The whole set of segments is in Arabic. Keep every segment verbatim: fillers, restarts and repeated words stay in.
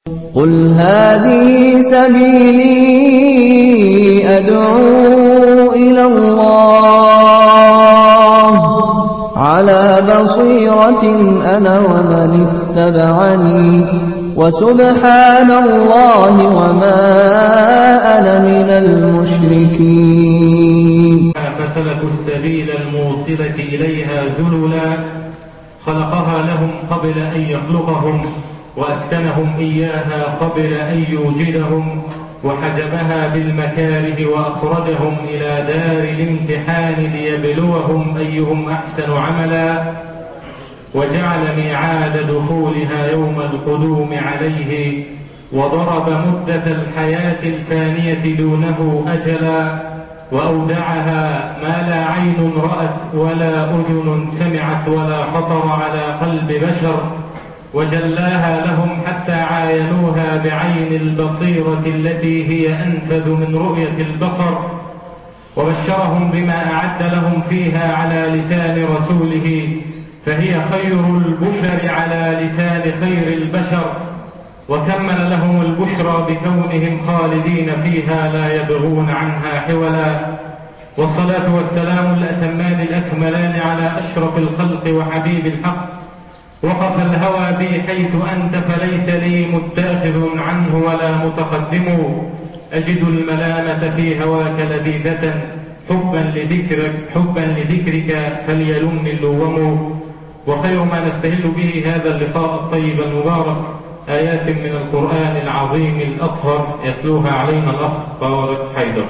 قل هذه سبيلي أدعو إلى الله على بصيرة أنا ومن اتبعني وسبحان الله وما أنا من المشركين. فسلكوا السبيل الموصلة إليها ذللا خلقها لهم قبل أن يخلقهم وأسكنهم إياها قبل أن يوجدهم وحجبها بالمكاره وأخرجهم إلى دار الامتحان ليبلوهم أيهم أحسن عملا وجعل ميعاد دخولها يوم القدوم عليه وضرب مدة الحياة الفانية دونه أجلا وأودعها ما لا عين رأت ولا أذن سمعت ولا خطر على قلب بشر وجلاها لهم حتى عاينوها بعين البصيرة التي هي أنفذ من رؤية البصر وبشرهم بما أعد لهم فيها على لسان رسوله فهي خير البشر على لسان خير البشر وكمل لهم البشرى بكونهم خالدين فيها لا يبغون عنها حولا والصلاة والسلام الأتمان الأكملان على أشرف الخلق وحبيب الحق وقف الهوى بي حيث أنت فليس لي متاخذ عنه ولا متقدم أجد الملامة في هواك لذيذة حبا لذكرك, حبا لذكرك فليلمني اللوم وخير ما نستهل به هذا اللقاء الطيب المبارك آيات من القرآن العظيم الأطهر يتلوها علينا الأخ طارق حيدر.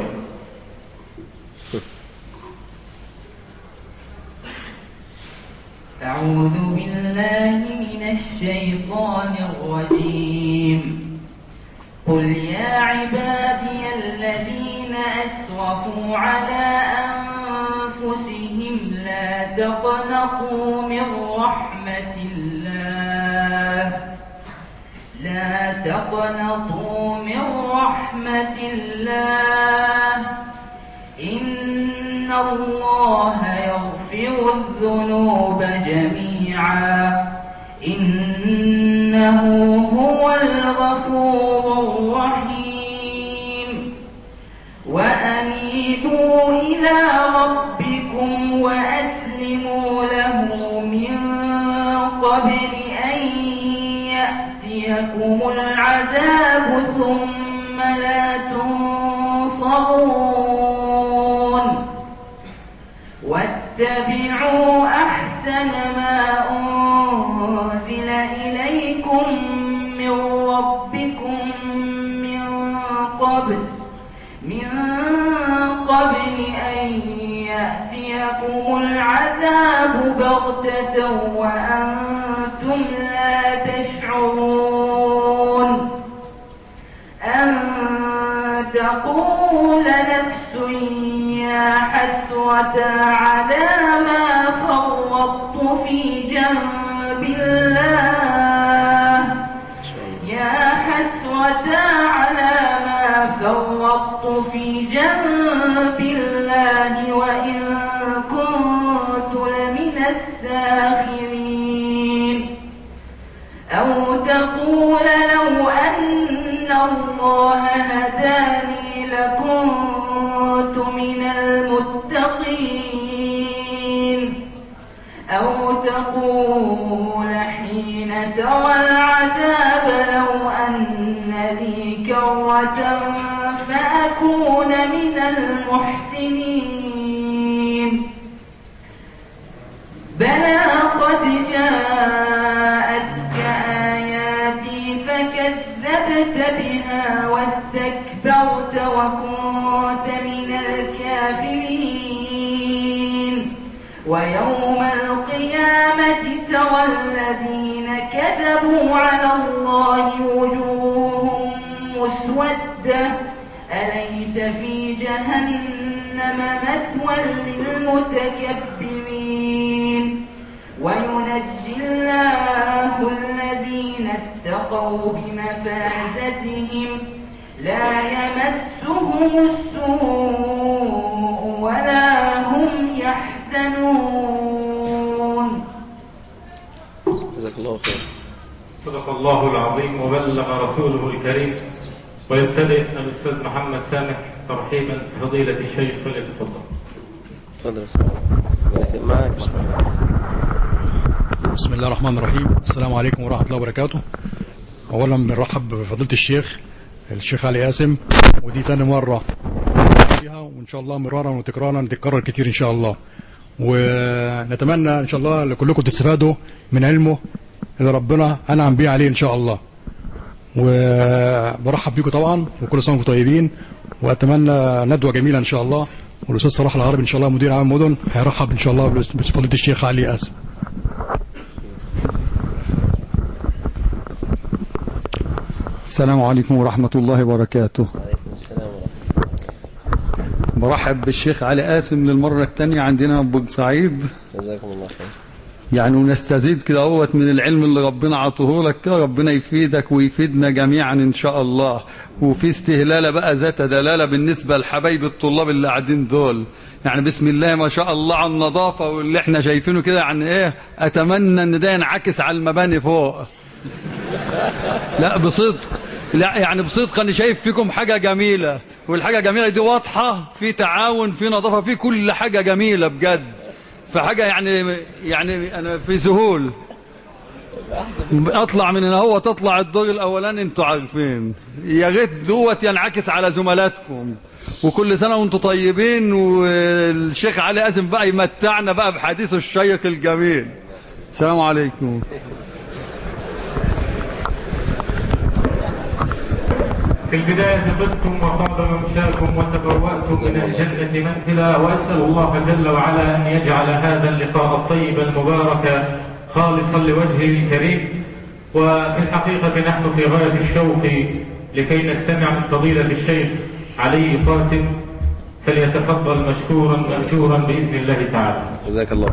أعوذ بالله من الشيطان الرجيم. قل يا عبادي الذين أسرفوا على أنفسهم لا تقنطوا من رحمة الله لا تقنطوا من رحمة الله إن الله يغفر الذنوب جميعا إنه هو الغفور الرحيم وأنيبوا إلى ربكم وأسلموا له من قبل أن يأتيكم العذاب ثم لا تنصرون واتبعوا أحسن ما أنزل إليكم من ربكم من قبل من قبل أن يأتيكم العذاب بغتة وأنتم لا تشعرون أن تقول نفس يا حسرة على ما فرطت في جنب الله يا حسرة على ما فرطت في جنب الله وإن كنت لمن الساخرين أو تقول لو أن الله هداني لكنت من المتقين أو تقول حين ترى العذاب لو أن لي كرة فأكون من المحسنين بلى قد جاءتك آياتي فكذبت بها واستكبرت وكنت من الكافرين ويوم القيامة ترى الذين كذبوا على الله وجوههم مسودة أليس في جهنم مثوى للمتكبرين وينجي الله الذين اتقوا بمفازتهم لا يمسهم السوء ولا هم يحزنون. جزاك الله خير. صدق الله العظيم وبلغ رسوله الكريم. ويبتدئ الأستاذ محمد سامح ترحيبا بفضيلة الشيخ، فليتفضل. تفضل. معك. بسم الله الرحمن الرحيم. السلام عليكم ورحمة الله وبركاته. أولا بنرحب بفضيلة الشيخ الشيخ علي قاسم، ودي تاني مرة فيها، وإن شاء الله مرارا وتكرارا تتكرر كتير إن شاء الله. ونتمنى إن شاء الله لكلكم تستفادوا من علمه اللي ربنا أنعم بيه عليه إن شاء الله. وبرحب بيكم طبعا، وكل سنة وانتم طيبين، وأتمنى ندوة جميلة إن شاء الله. والأستاذ صلاح العربي إن شاء الله مدير عام المدن هيرحب إن شاء الله بفضيلة الشيخ علي قاسم. السلام عليكم ورحمة الله وبركاته. وعليكم السلام ورحمة الله. برحب بالشيخ علي قاسم للمرة الثانية عندنا أبو سعيد. جزاكم الله خير. يعني ونستزيد كده اهوت من العلم اللي ربنا عطوه لك، ربنا يفيدك ويفيدنا جميعا إن شاء الله. وفي استهلالة بقى ذات دلالة بالنسبة لحبايب الطلاب اللي قاعدين دول، يعني بسم الله ما شاء الله على النظافة واللي احنا شايفينه كده. يعني ايه، أتمنى إن ده ينعكس على المباني فوق. لا بصدق، لا يعني بصدق أنا شايف فيكم حاجة جميلة، والحاجة جميلة دي واضحة، في تعاون، في نظافة، في كل حاجة جميلة بجد. فحاجة يعني يعني أنا في ذهول. أطلع من هنا هو تطلع الدور الأولاني، أنتوا عارفين، يا ريت دوت ينعكس على زملاتكم. وكل سنة وأنتوا طيبين، والشيخ علي قاسم بقى يمتعنا بقى بحديثه الشيق الجميل. السلام عليكم. في البداية طبتم وطاب ممشاكم وتبوأتم من الجنة منزلا، وأسأل الله جل وعلا أن يجعل هذا اللقاء الطيب المبارك خالصا لوجهه الكريم. وفي الحقيقة نحن في غاية الشوق لكي نستمع من فضيلة الشيخ علي قاسم، فليتفضل مشكورا مأجورا بإذن الله تعالى. جزاك الله.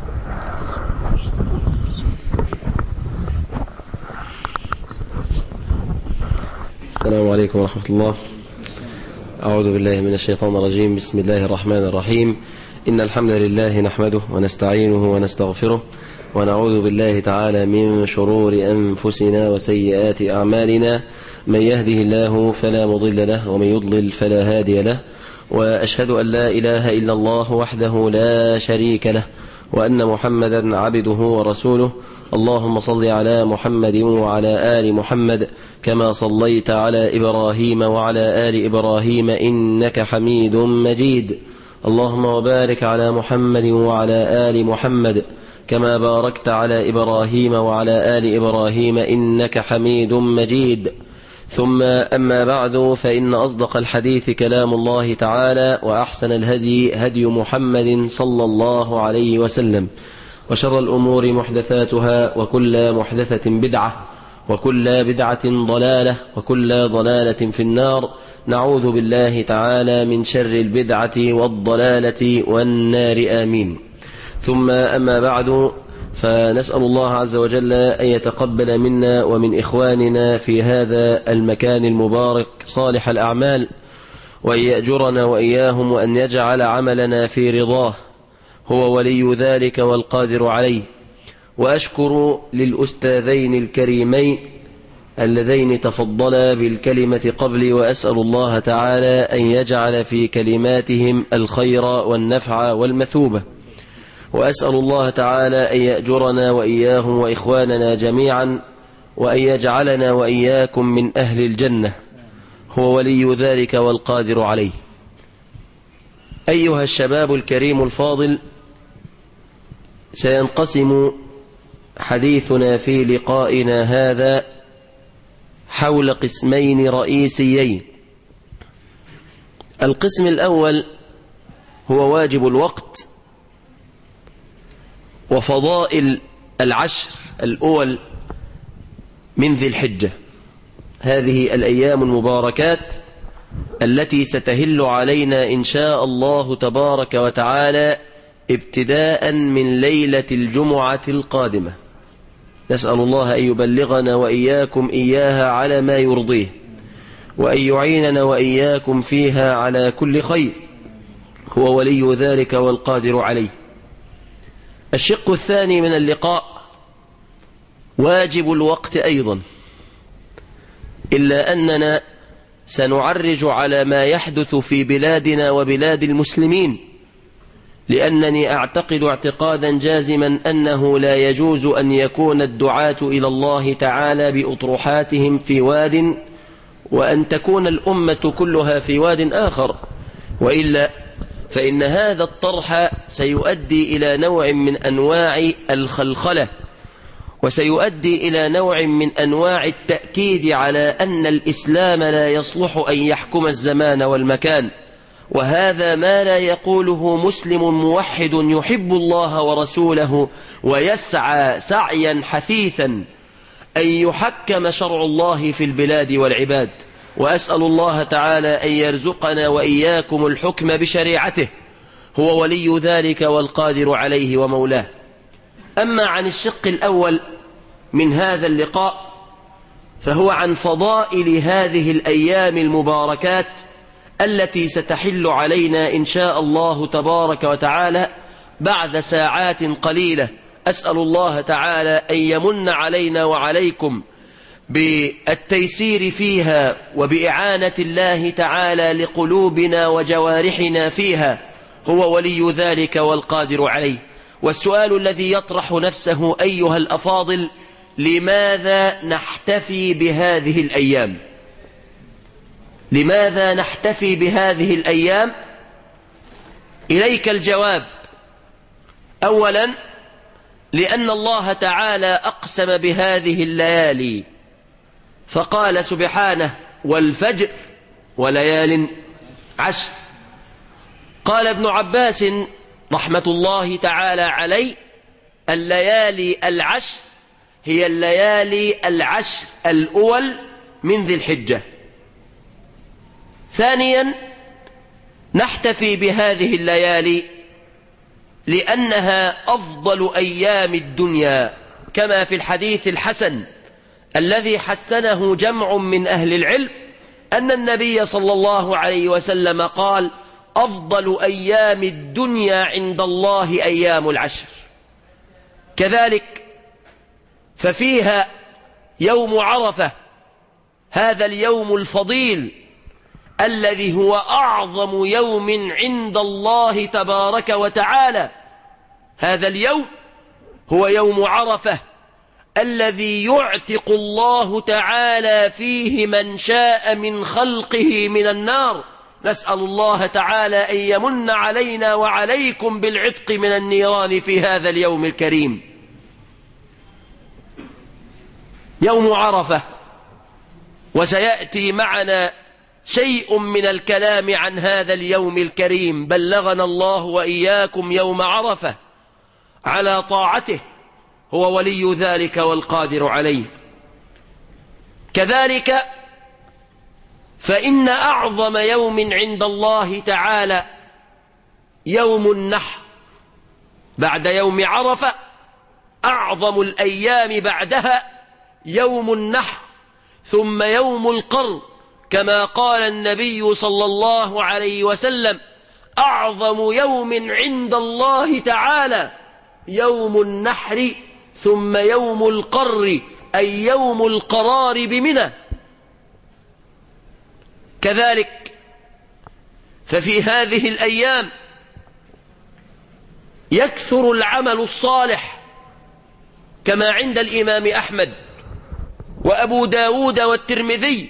السلام عليكم ورحمة الله. أعوذ بالله من الشيطان الرجيم. بسم الله الرحمن الرحيم. إن الحمد لله نحمده ونستعينه ونستغفره، ونعوذ بالله تعالى من شرور أنفسنا وسيئات أعمالنا. من يهده الله فلا مضل له، ومن يضلل فلا هادي له. وأشهد أن لا إله إلا الله وحده لا شريك له، وأن محمدا عبده ورسوله. اللهم صل على محمد وعلى آل محمد كما صليت على إبراهيم وعلى آل إبراهيم إنك حميد مجيد. اللهم وبارك على محمد وعلى آل محمد كما باركت على إبراهيم وعلى آل إبراهيم إنك حميد مجيد. ثم أما بعد، فإن أصدق الحديث كلام الله تعالى، وأحسن الهدي هدي محمد صلى الله عليه وسلم، وشر الأمور محدثاتها، وكل محدثة بدعة، وكل بدعة ضلالة، وكل ضلالة في النار. نعوذ بالله تعالى من شر البدعة والضلالة والنار، آمين. ثم أما بعد، فنسأل الله عز وجل أن يتقبل منا ومن إخواننا في هذا المكان المبارك صالح الأعمال، وأن يأجرنا وإياهم، وأن يجعل عملنا في رضاه، هو ولي ذلك والقادر عليه. وأشكر للأستاذين الكريمين اللذين تفضلا بالكلمة قبلي، وأسأل الله تعالى أن يجعل في كلماتهم الخير والنفع والمثوبة. وأسأل الله تعالى أن يأجرنا وإياهم وإخواننا جميعا، وأن يجعلنا وإياكم من أهل الجنة، هو ولي ذلك والقادر عليه. أيها الشباب الكريم الفاضل، سينقسم حديثنا في لقائنا هذا حول قسمين رئيسيين. القسم الأول هو واجب الوقت وفضائل العشر الأول من ذي الحجة، هذه الأيام المباركات التي ستهل علينا إن شاء الله تبارك وتعالى ابتداء من ليلة الجمعة القادمة. نسأل الله أن يبلغنا وإياكم إياها على ما يرضيه، وأن يعيننا وإياكم فيها على كل خير، هو ولي ذلك والقادر عليه. الشق الثاني من اللقاء واجب الوقت أيضا، إلا أننا سنعرج على ما يحدث في بلادنا وبلاد المسلمين، لأنني أعتقد اعتقادا جازما أنه لا يجوز أن يكون الدعاة إلى الله تعالى بأطروحاتهم في واد وأن تكون الأمة كلها في واد آخر، وإلا فإن هذا الطرح سيؤدي إلى نوع من أنواع الخلخلة، وسيؤدي إلى نوع من أنواع التأكيد على أن الإسلام لا يصلح أن يحكم الزمان والمكان، وهذا ما لا يقوله مسلم موحد يحب الله ورسوله ويسعى سعيا حثيثا أن يحكم شرع الله في البلاد والعباد. وأسأل الله تعالى أن يرزقنا وإياكم الحكم بشريعته، هو ولي ذلك والقادر عليه ومولاه. أما عن الشق الأول من هذا اللقاء فهو عن فضائل هذه الأيام المباركات التي ستحل علينا إن شاء الله تبارك وتعالى بعد ساعات قليلة. أسأل الله تعالى أن يمن علينا وعليكم بالتيسير فيها وبإعانة الله تعالى لقلوبنا وجوارحنا فيها، هو ولي ذلك والقادر عليه. والسؤال الذي يطرح نفسه أيها الأفاضل: لماذا نحتفي بهذه الأيام؟ لماذا نحتفي بهذه الأيام؟ إليك الجواب. أولا، لأن الله تعالى أقسم بهذه الليالي فقال سبحانه: والفجر وليال عشر. قال ابن عباس رحمة الله تعالى عليه: الليالي العشر هي الليالي العشر الأول من ذي الحجة. ثانيا، نحتفي بهذه الليالي لأنها أفضل أيام الدنيا، كما في الحديث الحسن الذي حسنه جمع من أهل العلم أن النبي صلى الله عليه وسلم قال: أفضل أيام الدنيا عند الله أيام العشر. كذلك ففيها يوم عرفة، هذا اليوم الفضيل الذي هو أعظم يوم عند الله تبارك وتعالى. هذا اليوم هو يوم عرفة الذي يعتق الله تعالى فيه من شاء من خلقه من النار. نسأل الله تعالى أن يمن علينا وعليكم بالعتق من النيران في هذا اليوم الكريم. يوم عرفة، وسيأتي معنا شيء من الكلام عن هذا اليوم الكريم. بلغنا الله وإياكم يوم عرفة على طاعته، هو ولي ذلك والقادر عليه. كذلك فإن أعظم يوم عند الله تعالى يوم النحر بعد يوم عرفة. أعظم الأيام بعدها يوم النحر، ثم يوم القر، كما قال النبي صلى الله عليه وسلم: أعظم يوم عند الله تعالى يوم النحر ثم يوم القر، أي يوم القرار بمنى. كذلك ففي هذه الأيام يكثر العمل الصالح، كما عند الإمام أحمد وأبو داود والترمذي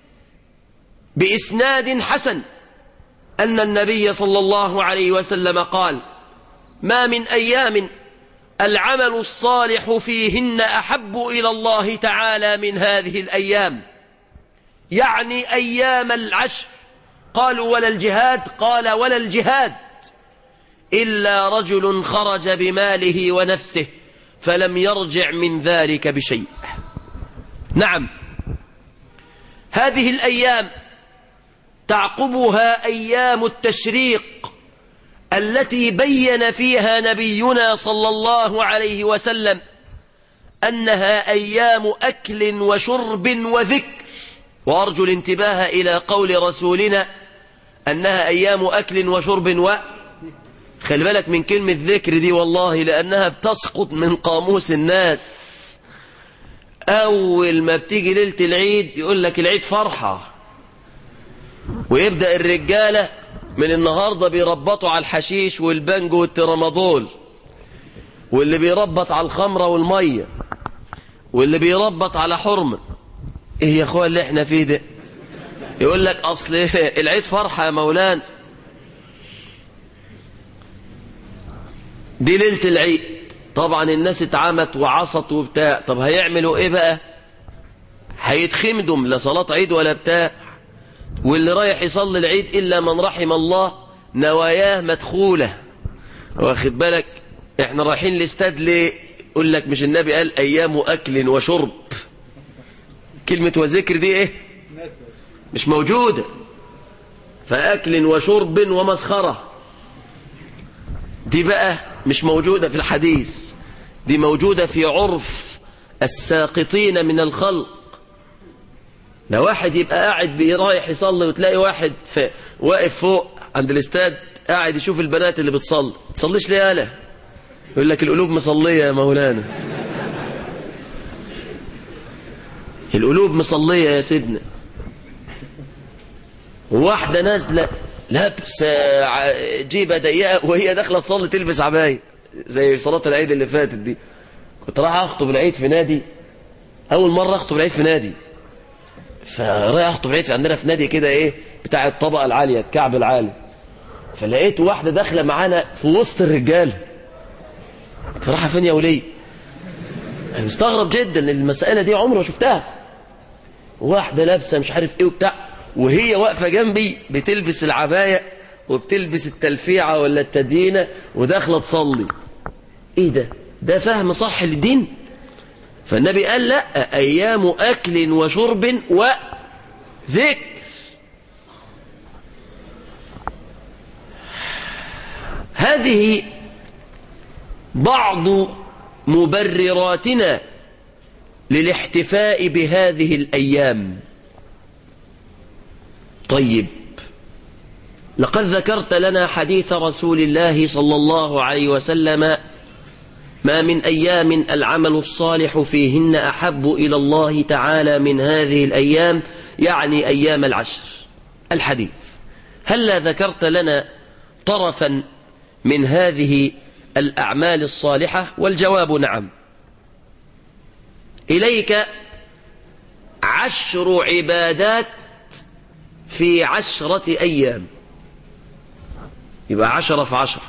بإسناد حسن أن النبي صلى الله عليه وسلم قال: ما من أيام العمل الصالح فيهن أحب إلى الله تعالى من هذه الأيام، يعني أيام العشر. قالوا: ولا الجهاد؟ قال: ولا الجهاد، إلا رجل خرج بماله ونفسه فلم يرجع من ذلك بشيء. نعم، هذه الأيام تعقبها أيام التشريق التي بين فيها نبينا صلى الله عليه وسلم أنها أيام أكل وشرب وذكر. وأرجو الانتباه إلى قول رسولنا أنها أيام أكل وشرب و خلي بالك من كلمة ذكر دي والله، لأنها بتسقط من قاموس الناس. أول ما بتيجي ليلة العيد يقول لك العيد فرحة، ويبدأ الرجالة من النهاردة بيربطوا على الحشيش والبنج والترامادول، واللي بيربط على الخمرة والمية، واللي بيربط على حرمة. ايه يا اخوان اللي احنا فيه ده؟ يقول لك اصل العيد فرحة يا مولانا، دي ليلة العيد. طبعا الناس اتعمت وعصت وبتاع، طب هيعملوا ايه بقى؟ هيتخمدوا لا صلاة عيد ولا بتاع. واللي رايح يصلي العيد إلا من رحم الله نواياه مدخولة، واخد بالك؟ احنا رايحين الاستاد ليه؟ يقول لك مش النبي قال أيام أكل وشرب؟ كلمة وذكر دي ايه؟ مش موجودة. فأكل وشرب ومسخرة دي بقى مش موجودة في الحديث، دي موجودة في عرف الساقطين من الخلق. لو واحد يبقى قاعد رايح يصلي وتلاقي واحد واقف فوق عند الاستاد قاعد يشوف البنات اللي بتصلي، تصليش ليه يالا؟ يقول لك القلوب مصلية يا مولانا، القلوب مصلية يا سيدنا. وواحدة نازلة لابسة جيبة ضيقة وهي داخلة تصلي تلبس عباية زي صلاة العيد اللي فاتت دي. كنت رايح أخطب العيد في نادي، أول مرة أخطب العيد في نادي، فرايح أخطب العيد عندنا في نادي كده إيه بتاع الطبقة العالية الكعب العالي. فلقيت واحدة داخلة معانا في وسط الرجال. انت رايحة فين يا ولي؟ أنا مستغرب جدا المسألة دي عمري ما شفتها. واحدة لابسة مش عارف إيه وبتاع، وهي واقفة جنبي بتلبس العباية وبتلبس التلفيعة ولا التدينة وداخلة تصلي. ايه ده؟ ده فهم صح للدين؟ فالنبي قال لا، ايام اكل وشرب وذكر. هذه بعض مبرراتنا للاحتفاء بهذه الايام. طيب، لقد ذكرت لنا حديث رسول الله صلى الله عليه وسلم: ما من أيام العمل الصالح فيهن أحب إلى الله تعالى من هذه الأيام، يعني أيام العشر. الحديث. هل ذكرت لنا طرفا من هذه الأعمال الصالحة؟ والجواب نعم. إليك عشر عبادات في عشرة أيام، يبقى عشرة في عشر.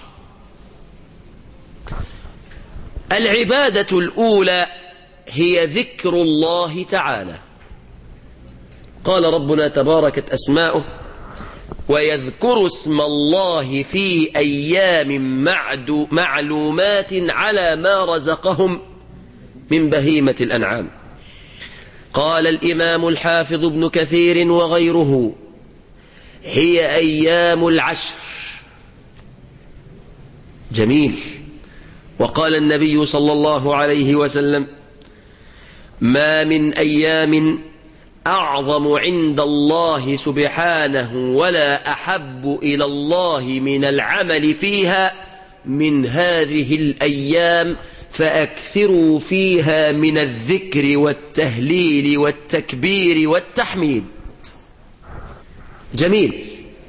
العبادة الأولى هي ذكر الله تعالى. قال ربنا تباركت أسماؤه: ويذكر اسم الله في أيام معلومات على ما رزقهم من بهيمة الأنعام. قال الإمام الحافظ ابن كثير وغيره: هي أيام العشر. جميل. وقال النبي صلى الله عليه وسلم: ما من أيام أعظم عند الله سبحانه ولا أحب إلى الله من العمل فيها من هذه الأيام، فأكثروا فيها من الذكر والتهليل والتكبير والتحميد. جميل.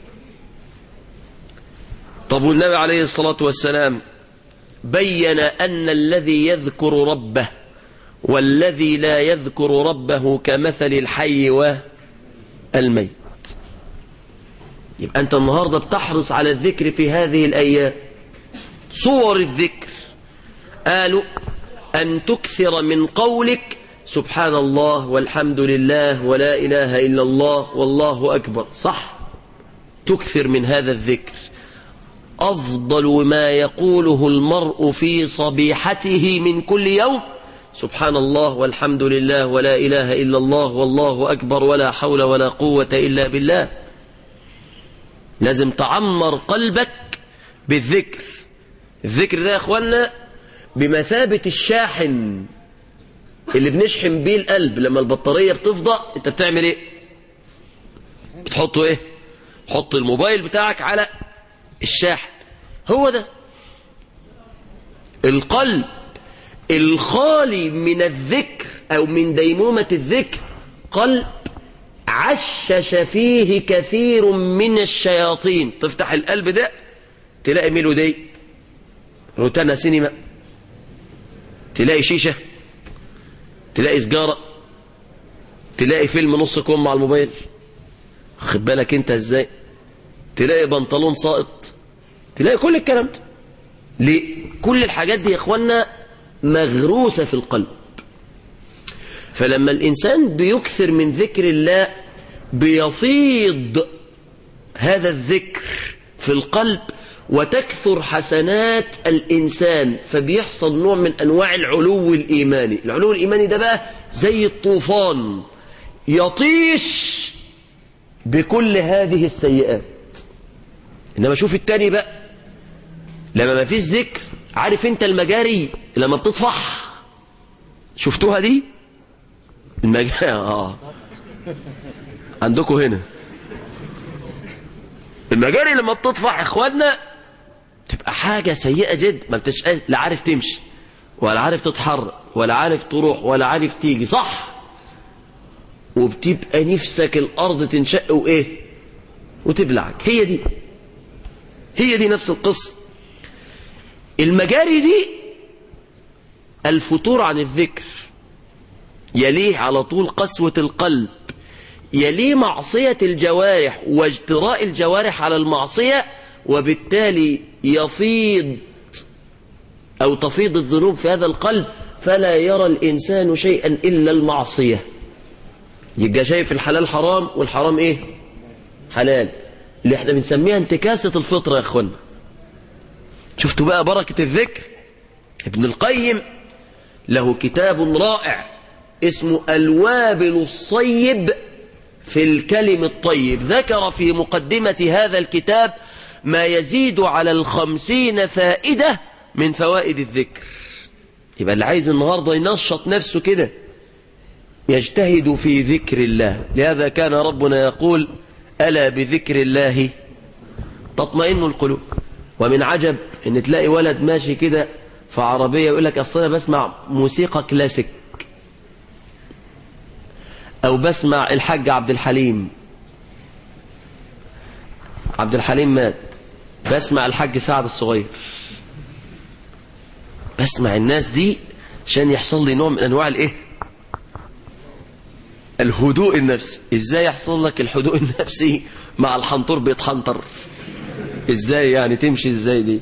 طب والنبي عليه الصلاة والسلام بين أن الذي يذكر ربه والذي لا يذكر ربه كمثل الحي والميت. يبقى أنت النهاردة بتحرص على الذكر في هذه الأيام. صور الذكر قالوا أن تكثر من قولك سبحان الله والحمد لله ولا إله إلا الله والله أكبر. صح، تكثر من هذا الذكر. أفضل ما يقوله المرء في صبيحته من كل يوم سبحان الله والحمد لله ولا إله إلا الله والله أكبر ولا حول ولا قوة إلا بالله. لازم تعمر قلبك بالذكر. الذكر ده يا أخوانا بمثابة الشاحن اللي بنشحن بيه القلب. لما البطارية بتفضى انت بتعمل ايه؟ بتحطه ايه؟ حط الموبايل بتاعك على الشاحن. هو ده القلب الخالي من الذكر أو من ديمومة الذكر قلب عشش فيه كثير من الشياطين. تفتح القلب ده تلاقي ميلودي، روتانا سينما، تلاقي شيشة، تلاقي سجارة، تلاقي فيلم نص كوم مع الموبايل، خد بالك انت ازاي، تلاقي بنطلون ساقط، تلاقي كل الكلام ده. ليه؟ كل الحاجات دي يا اخوانا مغروسة في القلب. فلما الإنسان بيكثر من ذكر الله بيفيض هذا الذكر في القلب وتكثر حسنات الإنسان، فبيحصل نوع من أنواع العلو الإيماني. العلو الإيماني ده بقى زي الطوفان يطيش بكل هذه السيئات. إنما شوف التاني بقى لما ما فيش ذكر، عارف انت المجاري لما بتطفح، شفتوها دي المجاري؟ اه عندكم هنا المجاري لما بتطفح اخواننا تبقى حاجة سيئة جدا، ما انتش لا عارف تمشي ولا عارف تتحرك ولا عارف تروح ولا عارف تيجي، صح؟ وبتبقى نفسك الارض تنشق وايه وتبلعك. هي دي هي دي نفس القصة. المجاري دي الفتور عن الذكر، يليه على طول قسوة القلب، يليه معصية الجوارح واجتراء الجوارح على المعصية، وبالتالي يفيض أو تفيض الذنوب في هذا القلب، فلا يرى الإنسان شيئا إلا المعصية. يبقى شايف الحلال حرام والحرام إيه؟ حلال، اللي احنا بنسميها انتكاسة الفطرة يا أخوانا. شفتوا بقى بركة الذكر؟ ابن القيم له كتاب رائع اسمه الوابل الصيب في الكلم الطيب، ذكر في مقدمة هذا الكتاب ما يزيد على الخمسين فائدة من فوائد الذكر. يبقى اللي عايز النهاردة ينشط نفسه كده يجتهد في ذكر الله. لهذا كان ربنا يقول ألا بذكر الله تطمئن القلوب. ومن عجب ان تلاقي ولد ماشي كده في عربية يقول لك اصل انا بسمع موسيقى كلاسيك، او بسمع الحاج عبد الحليم، عبد الحليم مات، بسمع الحاج سعد الصغير، بسمع الناس دي عشان يحصل لي نوع من انواع الايه الهدوء النفسي. ازاي يحصل لك الهدوء النفسي مع الحنطور بيتحنطر؟ ازاي يعني تمشي ازاي دي؟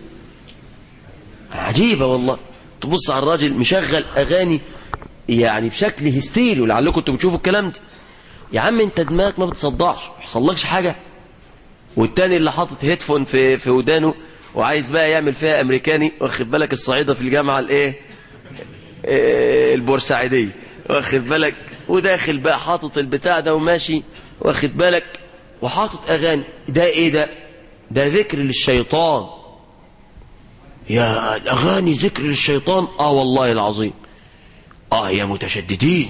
عجيبة والله. تبص على الراجل مشغل اغاني يعني بشكل هستيري، ولعلكم انتوا بتشوفوا الكلام ده. يا عم انت دماغك ما بتصدعش، ما يحصلكش حاجة. والتاني اللي حاطط هيدفون في في ودانه وعايز بقى يعمل فيها امريكاني، واخد بالك الصعيدة في الجامعة الايه إيه البورسعيدية، واخد بالك، وداخل بقى حاطط البتاع ده وماشي، واخد بالك، وحاطط اغاني. ده ايه ده؟ ده ذكر للشيطان. يا الأغاني ذكر للشيطان؟ آه والله العظيم. آه يا متشددين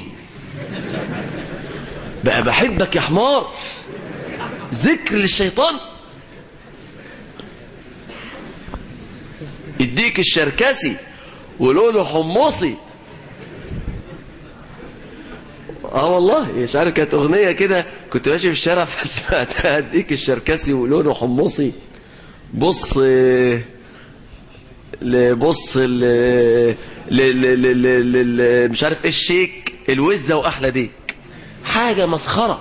بقى بحبك يا حمار، ذكر للشيطان. يديك الشركسي ولونه حمصي. اه والله مش عارف، كانت اغنيه كده كنت ماشي في الشارع فسمعتها، اديك الشركسي ولونه حمصي، بص بص ل مش عارف ايه الشيك الوزه واحلى ديك، حاجه مسخره.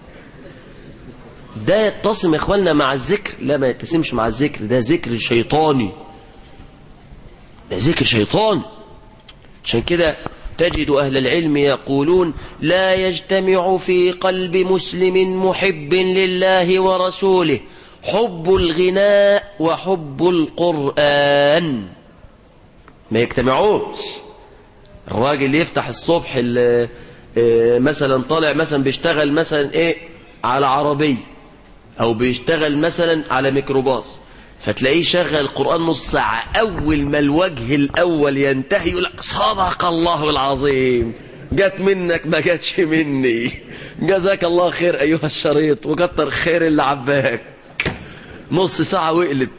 ده يتصم يا اخواننا مع الذكر؟ لا ما يتسمش مع الذكر، ده ذكر شيطاني، ده ذكر شيطاني. عشان كده تجد أهل العلم يقولون لا يجتمع في قلب مسلم محب لله ورسوله حب الغناء وحب القرآن، ما يجتمعوش. الراجل يفتح الصبح مثلا طالع مثلا بيشتغل مثلا ايه على عربية او بيشتغل مثلا على ميكروباص، فتلاقيه شغل القرآن نص ساعة، أول ما الوجه الأول ينتهي يقول لك صدق الله العظيم، جت منك ما جاتش مني، جزاك الله خير أيها الشريط وكتر خير اللي عباك. نص ساعة ويقلب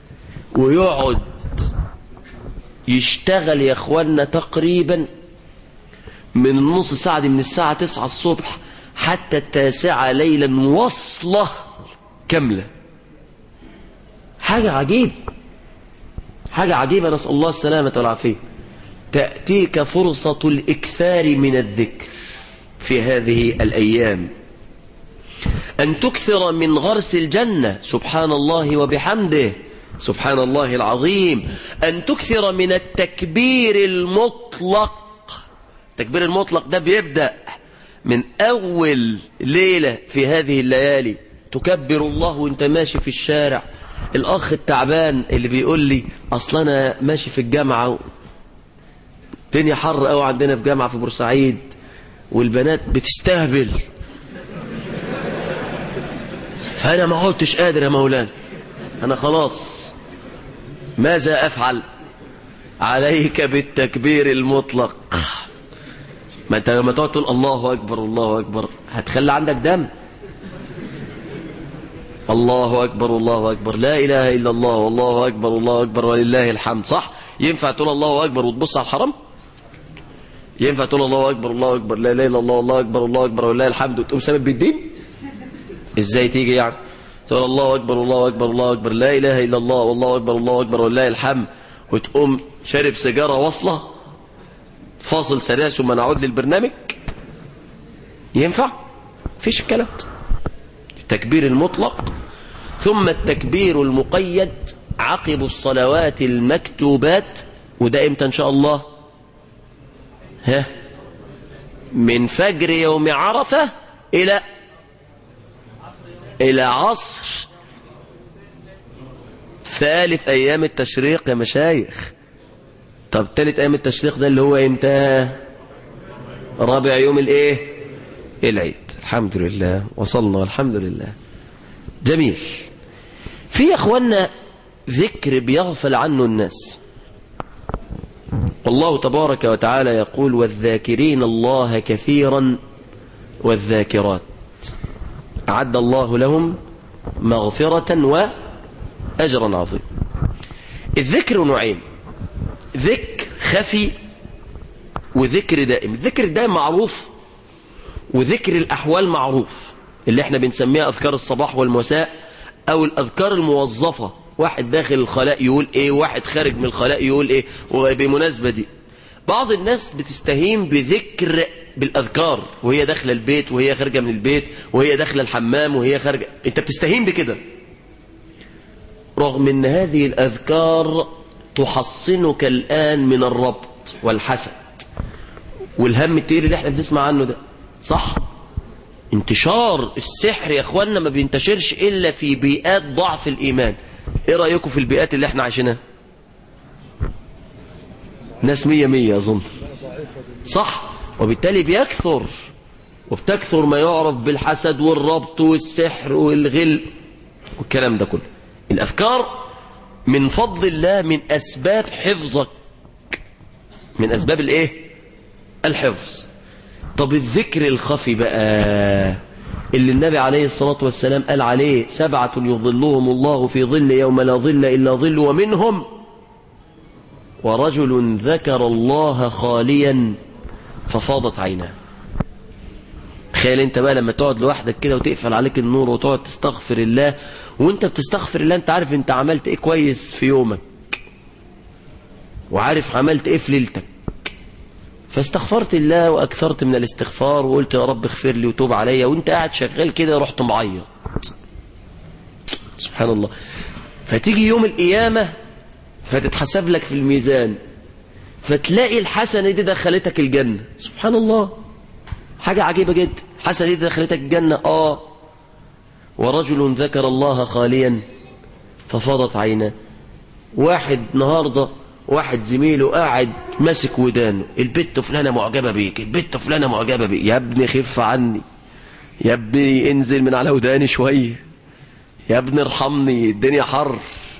ويقعد يشتغل يا اخوانا تقريبا من النص ساعة دي من الساعة تسعة الصبح حتى التاسعة ليلا وصلة كاملة. حاجة عجيب، حاجة عجيبة، نسأل الله السلامة والعافية. تأتيك فرصة الإكثار من الذكر في هذه الأيام، أن تكثر من غرس الجنة، سبحان الله وبحمده سبحان الله العظيم. أن تكثر من التكبير المطلق. التكبير المطلق ده بيبدأ من أول ليلة في هذه الليالي، تكبر الله وانت ماشي في الشارع. الأخ التعبان اللي بيقول لي أصلا أنا ماشي في الجامعة، الدنيا حر قوي عندنا في جامعة في بورسعيد والبنات بتستهبل، فأنا ما عدتش قادر يا مولانا، أنا خلاص ماذا أفعل؟ عليك بالتكبير المطلق. ما أنت لما تقعد تقول الله أكبر الله أكبر هتخلي عندك دم. الله أكبر الله أكبر لا إله إلا الله والله أكبر الله أكبر ولله الحمد. صح؟ ينفع تقول الله أكبر وتبص على الحرام؟ ينفع تقول الله أكبر الله أكبر لا إله إلا الله والله أكبر الله أكبر ولله الحمد وتقوم سبب بالدين؟ إزاي تيجي يعني؟ تقول الله أكبر الله أكبر الله أكبر لا إله إلا الله والله أكبر الله أكبر ولله الحمد وتقوم شارب سيجارة واصلة؟ فاصل سريع ثم نعود للبرنامج. ينفع؟ فيش الكلام. التكبير المطلق ثم التكبير المقيد عقب الصلوات المكتوبات، وده امتى ان شاء الله؟ ها من فجر يوم عرفة الى الى عصر ثالث ايام التشريق يا مشايخ. طب ثالث ايام التشريق ده اللي هو امتى؟ رابع يوم الايه؟ العيد. الحمد لله وصلنا والحمد لله. جميل. في يا اخوانا ذكر بيغفل عنه الناس. والله تبارك وتعالى يقول والذاكرين الله كثيرا والذاكرات أعد الله لهم مغفرة وأجرا عظيما. الذكر نوعين، ذكر خفي وذكر دائم. الذكر الدائم معروف وذكر الأحوال معروف، اللي احنا بنسميها أذكار الصباح والمساء أو الأذكار الموظفة. واحد داخل الخلاء يقول ايه، واحد خارج من الخلاء يقول ايه. وبمناسبة دي بعض الناس بتستهين بذكر بالأذكار وهي داخلة البيت وهي خارجة من البيت وهي داخلة الحمام وهي خارجة. انت بتستهين بكده، رغم ان هذه الأذكار تحصنك الآن من الربط والحسد والهم التقيل اللي احنا بنسمع عنه ده. صح؟ انتشار السحر يا اخوانا ما بينتشرش إلا في بيئات ضعف الإيمان. ايه رأيكم في البيئات اللي احنا عايشينها؟ ناس مية مية أظن. صح؟ وبالتالي بيكثر وبتكثر ما يعرف بالحسد والربط والسحر والغل والكلام ده كله. الأذكار من فضل الله من أسباب حفظك، من أسباب الايه؟ الحفظ. طب الذكر الخفي بقى اللي النبي عليه الصلاة والسلام قال عليه سبعة يظلهم الله في ظل يوم لا ظل إلا ظل، ومنهم ورجل ذكر الله خاليا ففاضت عيناه. تخيل انت بقى لما تقعد لوحدك كده وتقفل عليك النور وتقعد تستغفر الله، وانت بتستغفر الله انت عارف انت عملت ايه كويس في يومك وعارف عملت ايه في ليلتك، فاستغفرت الله واكثرت من الاستغفار وقلت يا رب اغفر لي وتوب عليا، وانت قاعد شغال كده رحت معيط. سبحان الله. فتيجي يوم القيامة فتتحسب لك في الميزان فتلاقي الحسنة دي دخلتك الجنة. سبحان الله، حاجة عجيبة جدا. الحسنة دي دخلتك الجنة. اه ورجل ذكر الله خاليا ففاضت عيناه. واحد النهارده واحد زميله قاعد ماسك ودانه، البت فلانة معجبة بيك، البت فلانة معجبة بيك. يا ابني خف عني، يا ابني انزل من على وداني شوية، يا ابني ارحمني الدنيا حر.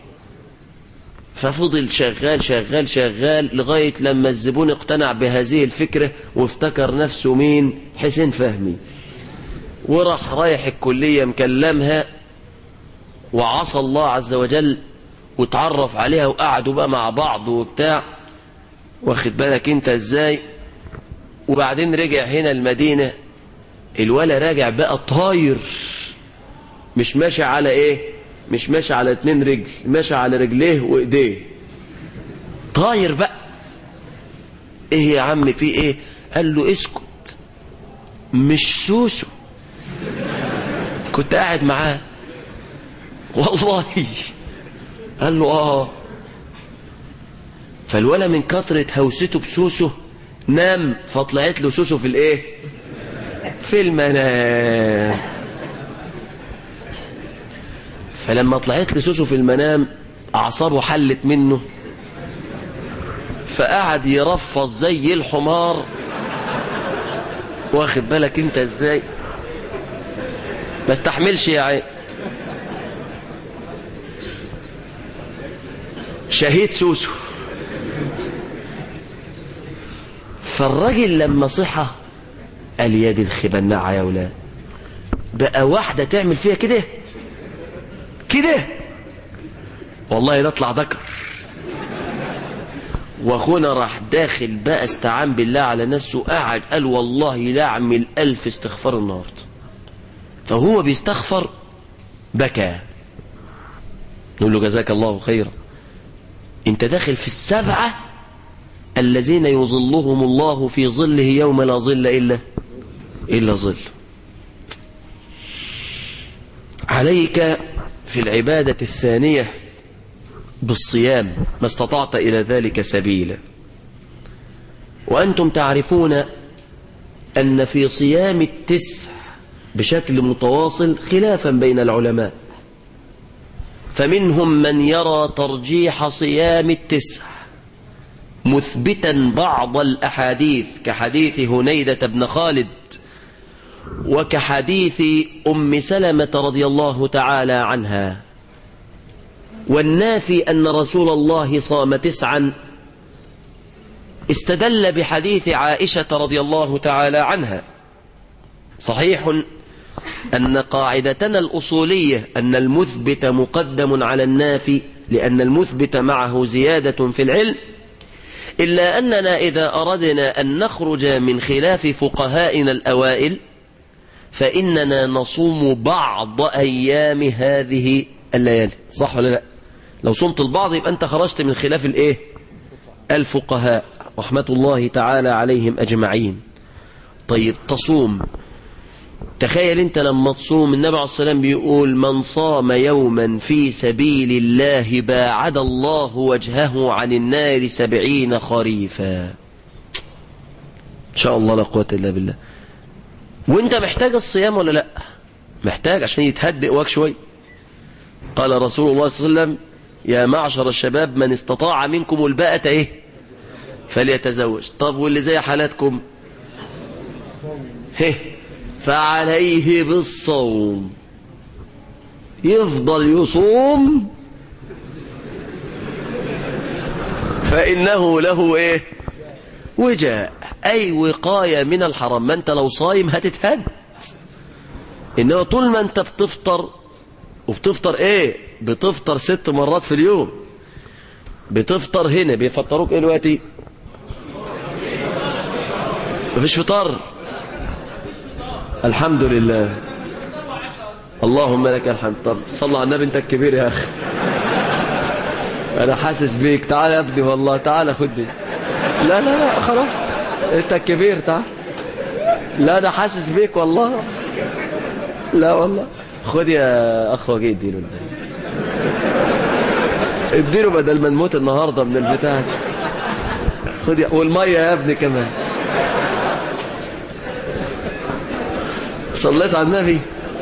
ففضل شغال شغال شغال لغاية لما الزبون اقتنع بهذه الفكرة وافتكر نفسه مين؟ حسين فهمي، وراح رايح الكلية مكلمها وعصى الله عز وجل وتعرف عليها وقعدوا بقى مع بعض وبتاع، واخد بالك انت ازاي. وبعدين رجع هنا المدينة، الولا راجع بقى طاير، مش ماشي على ايه، مش ماشي على اتنين رجل، ماشي على رجليه وايديه، طاير بقى. ايه يا عم في ايه؟ قال له اسكت، مش سوسو، كنت قاعد معاه والله. قال له اه. فالولا من كثرة هوسته بسوسو نام، فطلعت له سوسو في الايه، في المنام. فلما طلعت له سوسو في المنام اعصابه حلت منه، فقعد يرفض زي الحمار. واخد بالك انت ازاي؟ ما استحملش يا عين، شهيد سوسو. فالراجل لما صحى قال يا دي الخبناعه يا ولاد، بقى واحده تعمل فيها كده كده، والله لا اطلع ذكر. واخونا راح داخل بقى استعان بالله على نفسه، قاعد قال والله لا اعمل الف استغفار النهارده. فهو بيستغفر بكى. نقول له جزاك الله خيرا، انت داخل في السبعة الذين يظلهم الله في ظله يوم لا ظل إلا إلا ظل. عليك في العبادة الثانية بالصيام ما استطعت إلى ذلك سبيلا. وأنتم تعرفون أن في صيام التسع بشكل متواصل خلافا بين العلماء، فمنهم من يرى ترجيح صيام التسع مثبتا بعض الأحاديث كحديث هنيدة بن خالد وكحديث أم سلمة رضي الله تعالى عنها، والنافي أن رسول الله صام تسعا استدل بحديث عائشة رضي الله تعالى عنها. صحيح أن قاعدتنا الأصولية أن المثبت مقدم على النافي لأن المثبت معه زيادة في العلم، إلا أننا إذا أردنا أن نخرج من خلاف فقهائنا الأوائل فإننا نصوم بعض أيام هذه الليالي، صح ولا لا؟ لو صمت البعض يبقى أنت خرجت من خلاف الإيه؟ الفقهاء رحمة الله تعالى عليهم أجمعين. طيب تصوم، تخيل انت لما تصوم، النبي عليه الصلاة والسلام بيقول من صام يوما في سبيل الله باعد الله وجهه عن النار سبعين خريفا. ان شاء الله لا قوة الا بالله. وانت محتاج الصيام ولا لا؟ محتاج عشان يتهدئ واك شوي. قال رسول الله صلى الله عليه وسلم يا معشر الشباب من استطاع منكم الباءة ايه فليتزوج. طب واللي زي حالاتكم هه فعليه بالصوم، يفضل يصوم فإنه له ايه وجاء، أي وقاية من الحرام. ما انت لو صايم هتتهد، إنما طول ما انت بتفطر، وبتفطر ايه بتفطر ست مرات في اليوم، بتفطر هنا بيفطروك ايه دلوقتي؟ مفيش فطار، الحمد لله، اللهم لك الحمد. طب صلى على النبي، انت الكبير يا اخي، انا حاسس بيك. تعال يا ابني والله، تعال خد دي. لا لا لا خلاص، انت الكبير، تعال. لا انا حاسس بيك والله، لا والله. خد يا اخ وجيه، اديله اديله بدل ما نموت النهارده من البتاع دي. خد يا... والميه يا ابني كمان. صليت على النبي.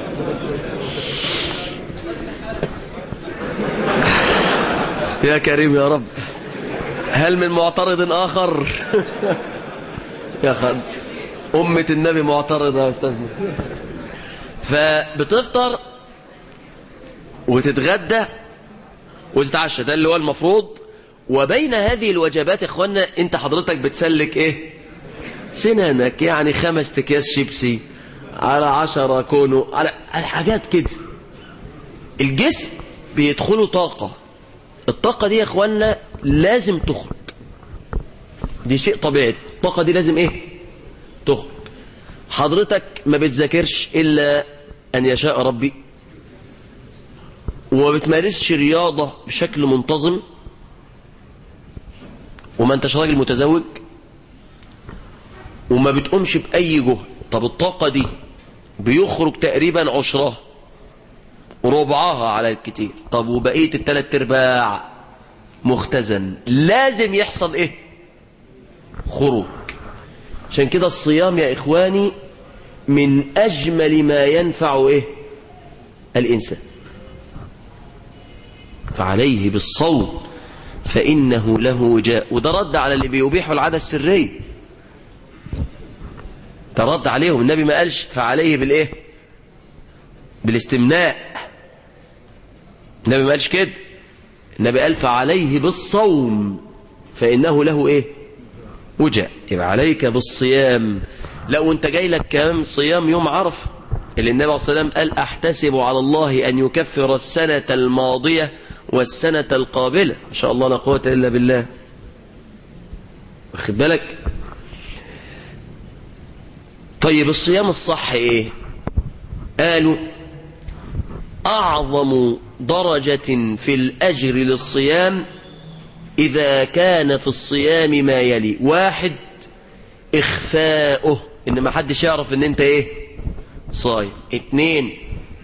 يا كريم يا رب. هل من معترض آخر؟ يا خد أمة النبي معترضة يا أستاذنا. فبتفطر وتتغدى وتتعشى، ده اللي هو المفروض. وبين هذه الوجبات يا اخوانا انت حضرتك بتسلك ايه سنانك، يعني خمس اكياس شيبسي على عشرة كونو، على حاجات كده. الجسم بيدخله طاقة، الطاقة دي يا اخوانا لازم تخرج، دي شيء طبيعي. الطاقة دي لازم ايه تخرج. حضرتك ما بتذاكرش إلا أن يشاء ربي، وما بتمارسش رياضة بشكل منتظم، وما انتش راجل متزوج، وما بتقومش بأي جهد. طب الطاقة دي بيخرج تقريبا عشرها ربعها على الكتير. طب وبقية الثلاث ارباع مختزن، لازم يحصل ايه؟ خروج. عشان كده الصيام يا إخواني من أجمل ما ينفع إيه؟ الإنسان. فعليه بالصوم فإنه له وجاء. وده رد على اللي بيبيحوا العادة السرية، ده رد عليهم. النبي ما قالش فعليه بالإيه؟ بالاستمناء. النبي ما قالش كده. النبي قال فعليه بالصوم فإنه له إيه؟ وجاء. يبقى عليك بالصيام. لا وانت جاي لك كمان صيام يوم عرفة اللي النبي عليه الصلاة والسلام قال أحتسب على الله أن يكفر السنة الماضية والسنة القابلة. ما شاء الله لا قوة إلا بالله. واخد بالك؟ طيب الصيام الصح إيه؟ قالوا أعظم درجة في الأجر للصيام إذا كان في الصيام ما يلي: واحد إخفاؤه، إن ما حدش يعرف إن أنت إيه؟ صايم. اتنين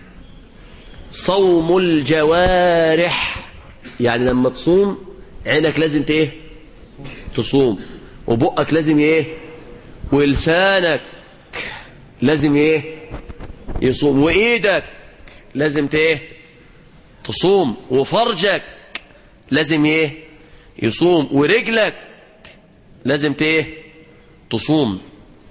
صوم الجوارح، يعني لما تصوم عينك لازم إيه؟ تصوم، وبقك لازم إيه؟ ولسانك لازم إيه؟ يصوم، وإيدك لازم إيه؟ تصوم، وفرجك لازم إيه؟ يصوم، ورجلك لازم إيه؟ تصوم.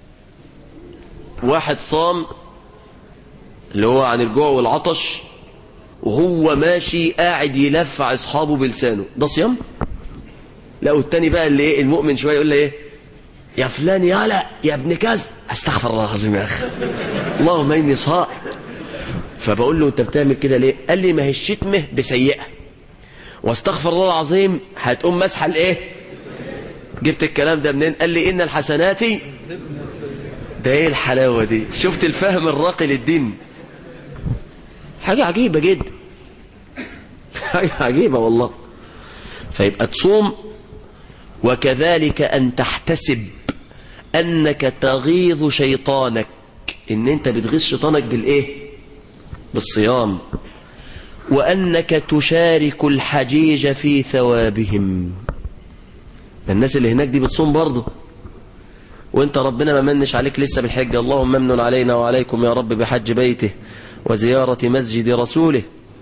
واحد صام اللي هو عن الجوع والعطش وهو ماشي قاعد يلفع اصحابه بلسانه، ده صيام؟ لا. والتاني بقى اللي ايه المؤمن شويه يقول له ايه؟ يا فلان يالا يا ابن كذا، استغفر الله العظيم يا اخي، اللهم اني صائم. فبقول له انت بتعمل كده ليه؟ قال لي ما هي الشتمه بسيئه واستغفر الله العظيم هتقوم مسحه الايه؟ جبت الكلام ده منين؟ قال لي ان الحسنات. ده ايه الحلاوه دي؟ شفت الفهم الراقي للدين؟ حاجه عجيبه جدا، حاجه عجيبه والله. فيبقى تصوم، وكذلك ان تحتسب انك تغيظ شيطانك، ان انت بتغيظ شيطانك بالايه؟ بالصيام. وانك تشارك الحجيج في ثوابهم. الناس اللي هناك دي بتصوم برضه، وانت ربنا ما منش عليك لسه بالحج. اللهم امن علينا وعليكم يا رب بحج بيته وزيارة مسجد رسوله.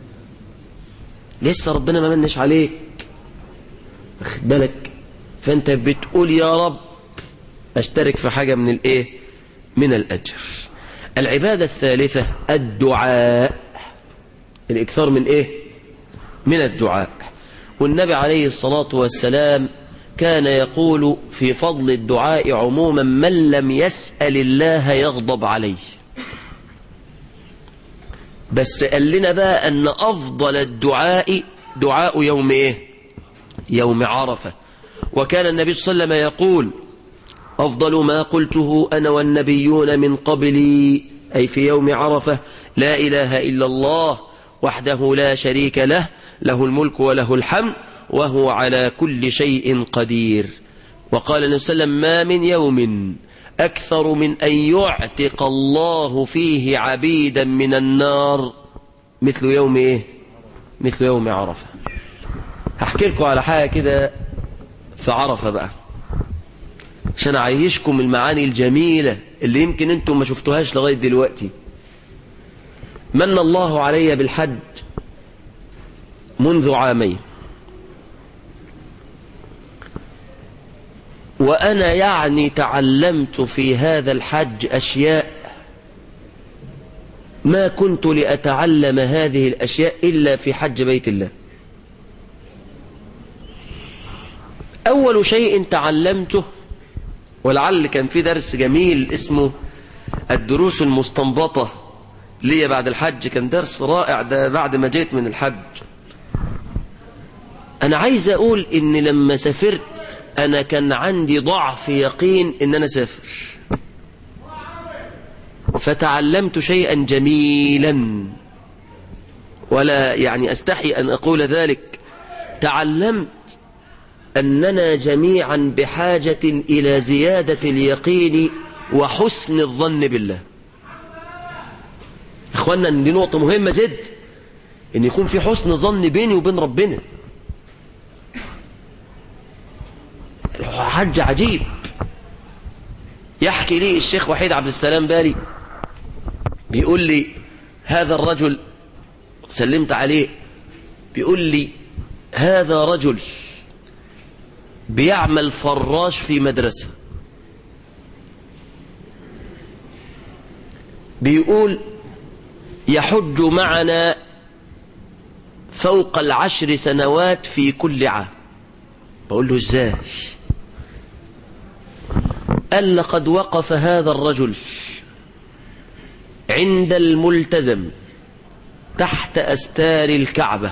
لسه ربنا ما منش عليك، واخد بالك؟ فانت بتقول يا رب اشترك في حاجة من الايه؟ من الاجر. العبادة الثالثة الدعاء، الاكثار من ايه؟ من الدعاء. والنبي عليه الصلاة والسلام كان يقول في فضل الدعاء عموما: من لم يسأل الله يغضب عليه. بس قال لنا بقى أن أفضل الدعاء دعاء يوم إيه؟ يوم عرفة. وكان النبي صلى الله عليه وسلم يقول: أفضل ما قلته أنا والنبيون من قبلي، أي في يوم عرفة: لا إله إلا الله وحده لا شريك له، له الملك وله الحمد وهو على كل شيء قدير. وقال النبي صلى الله عليه وسلم: ما من يوم أكثر من أن يعتق الله فيه عبيدا من النار مثل يوم إيه؟ مثل يوم عرفة. هحكي لكم على حاجة كده في عرفة بقى عشان أعيشكم المعاني الجميلة اللي يمكن أنتم ما شفتوهاش لغاية دلوقتي. من الله علي بالحج منذ عامين، وأنا يعني تعلمت في هذا الحج أشياء ما كنت لأتعلم هذه الأشياء إلا في حج بيت الله. أول شيء تعلمته، ولعل كان في درس جميل اسمه الدروس المستنبطة لي بعد الحج، كان درس رائع ده بعد ما جيت من الحج. أنا عايز أقول إن لما سافرت أنا كان عندي ضعف يقين إن أنا سافر. فتعلمت شيئا جميلا، ولا يعني أستحي أن أقول ذلك، تعلمت أننا جميعا بحاجة إلى زيادة اليقين وحسن الظن بالله. إخوانا، دي نقطة مهمة جدا، أن يكون في حسن ظن بيني وبين ربنا. حاجة عجيب. يحكي لي الشيخ وحيد عبد السلام بالي، بيقول لي هذا الرجل، سلمت عليه، بيقول لي هذا رجل بيعمل فراش في مدرسة، بيقول يحج معنا فوق العشر سنوات في كل عام. بقول له ازاي؟ قال لقد وقف هذا الرجل عند الملتزم تحت أستار الكعبة،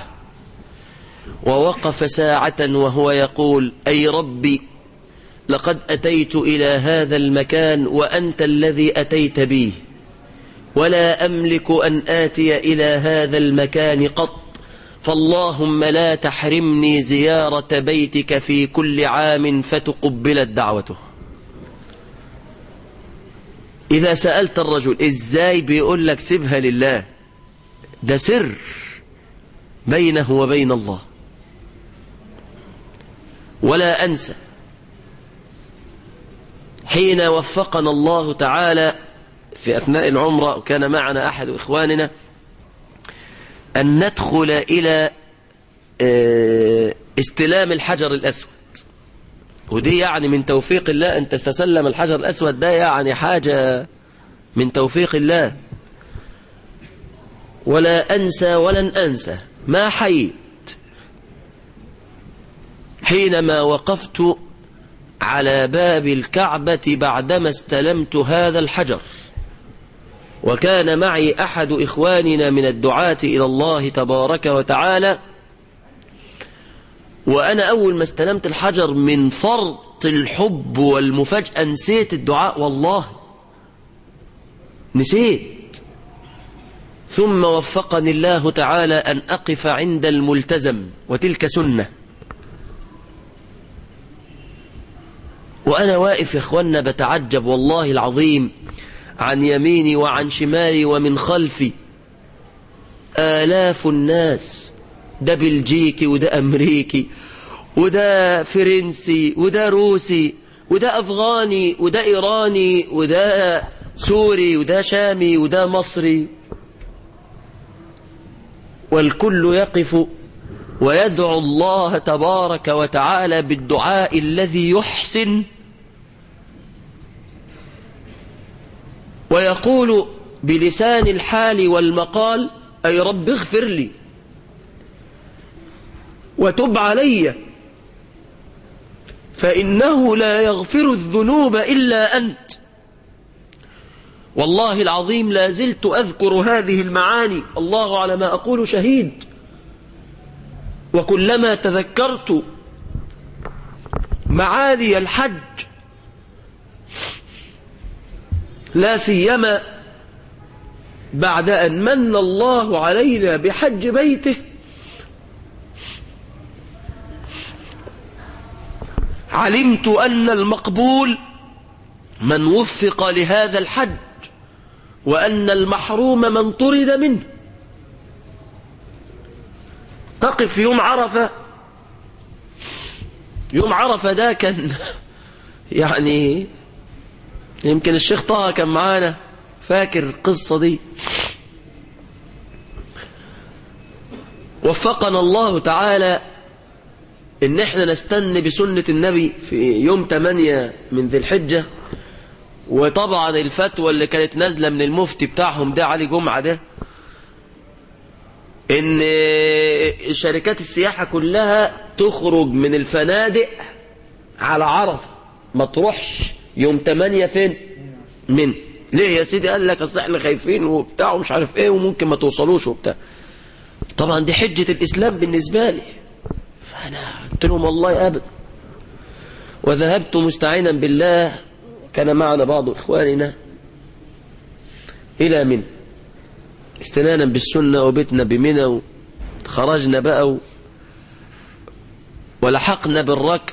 ووقف ساعة وهو يقول أي ربي لقد أتيت إلى هذا المكان وأنت الذي أتيت به، ولا أملك أن آتي إلى هذا المكان قط، فاللهم لا تحرمني زيارة بيتك في كل عام فتقبلت دعوته. إذا سألت الرجل إزاي، بيقول لك سيبها لله، ده سر بينه وبين الله. ولا أنسى حين وفقنا الله تعالى في أثناء العمرة، وكان معنا أحد إخواننا، أن ندخل إلى استلام الحجر الأسود، ودي يعني من توفيق الله أن تستسلم الحجر الأسود، ده يعني حاجة من توفيق الله. ولا أنسى ولن أنسى ما حييت حينما وقفت على باب الكعبة بعدما استلمت هذا الحجر، وكان معي أحد إخواننا من الدعاة إلى الله تبارك وتعالى، وأنا أول ما استلمت الحجر من فرط الحب والمفاجأة نسيت الدعاء، والله نسيت. ثم وفقني الله تعالى أن أقف عند الملتزم، وتلك سنة. وأنا واقف يا إخوانا بتعجب والله العظيم، عن يميني وعن شمالي ومن خلفي آلاف الناس، ده بلجيكي وده أمريكي وده فرنسي وده روسي وده أفغاني وده إيراني وده سوري وده شامي وده مصري، والكل يقف ويدعو الله تبارك وتعالى بالدعاء الذي يحسن، ويقول بلسان الحال والمقال أي رب اغفر لي وتب علي فإنه لا يغفر الذنوب إلا أنت. والله العظيم لا زلت أذكر هذه المعاني، الله على ما أقول شهيد. وكلما تذكرت معاني الحج، لا سيما بعد أن من الله علينا بحج بيته، علمت أن المقبول من وفق لهذا الحج، وأن المحروم من طرد منه. تقف يوم عرفة، يوم عرفة ده كان يعني يمكن الشيخ طه كان معانا فاكر القصة دي. وفقنا الله تعالى ان احنا نستنى بسنة النبي في يوم ثمانية من ذي الحجة. وطبعا الفتوى اللي كانت نازلة من المفتي بتاعهم ده علي جمعة ده، ان شركات السياحة كلها تخرج من الفنادق على عرفة، ما تروحش يوم ثمانية فين من ليه يا سيدي؟ قال لك اصل احنا خايفين وبتاع ومش عارف ايه وممكن ما توصلوش وبتاع. طبعا دي حجة الاسلام بالنسبة لي، فانا قلت لهم والله ابدا. وذهبت مستعينا بالله، كان معنا بعض اخواننا، إلى منى استنانا بالسنة وبيتنا بمنى، خرجنا بقى ولحقنا بالركب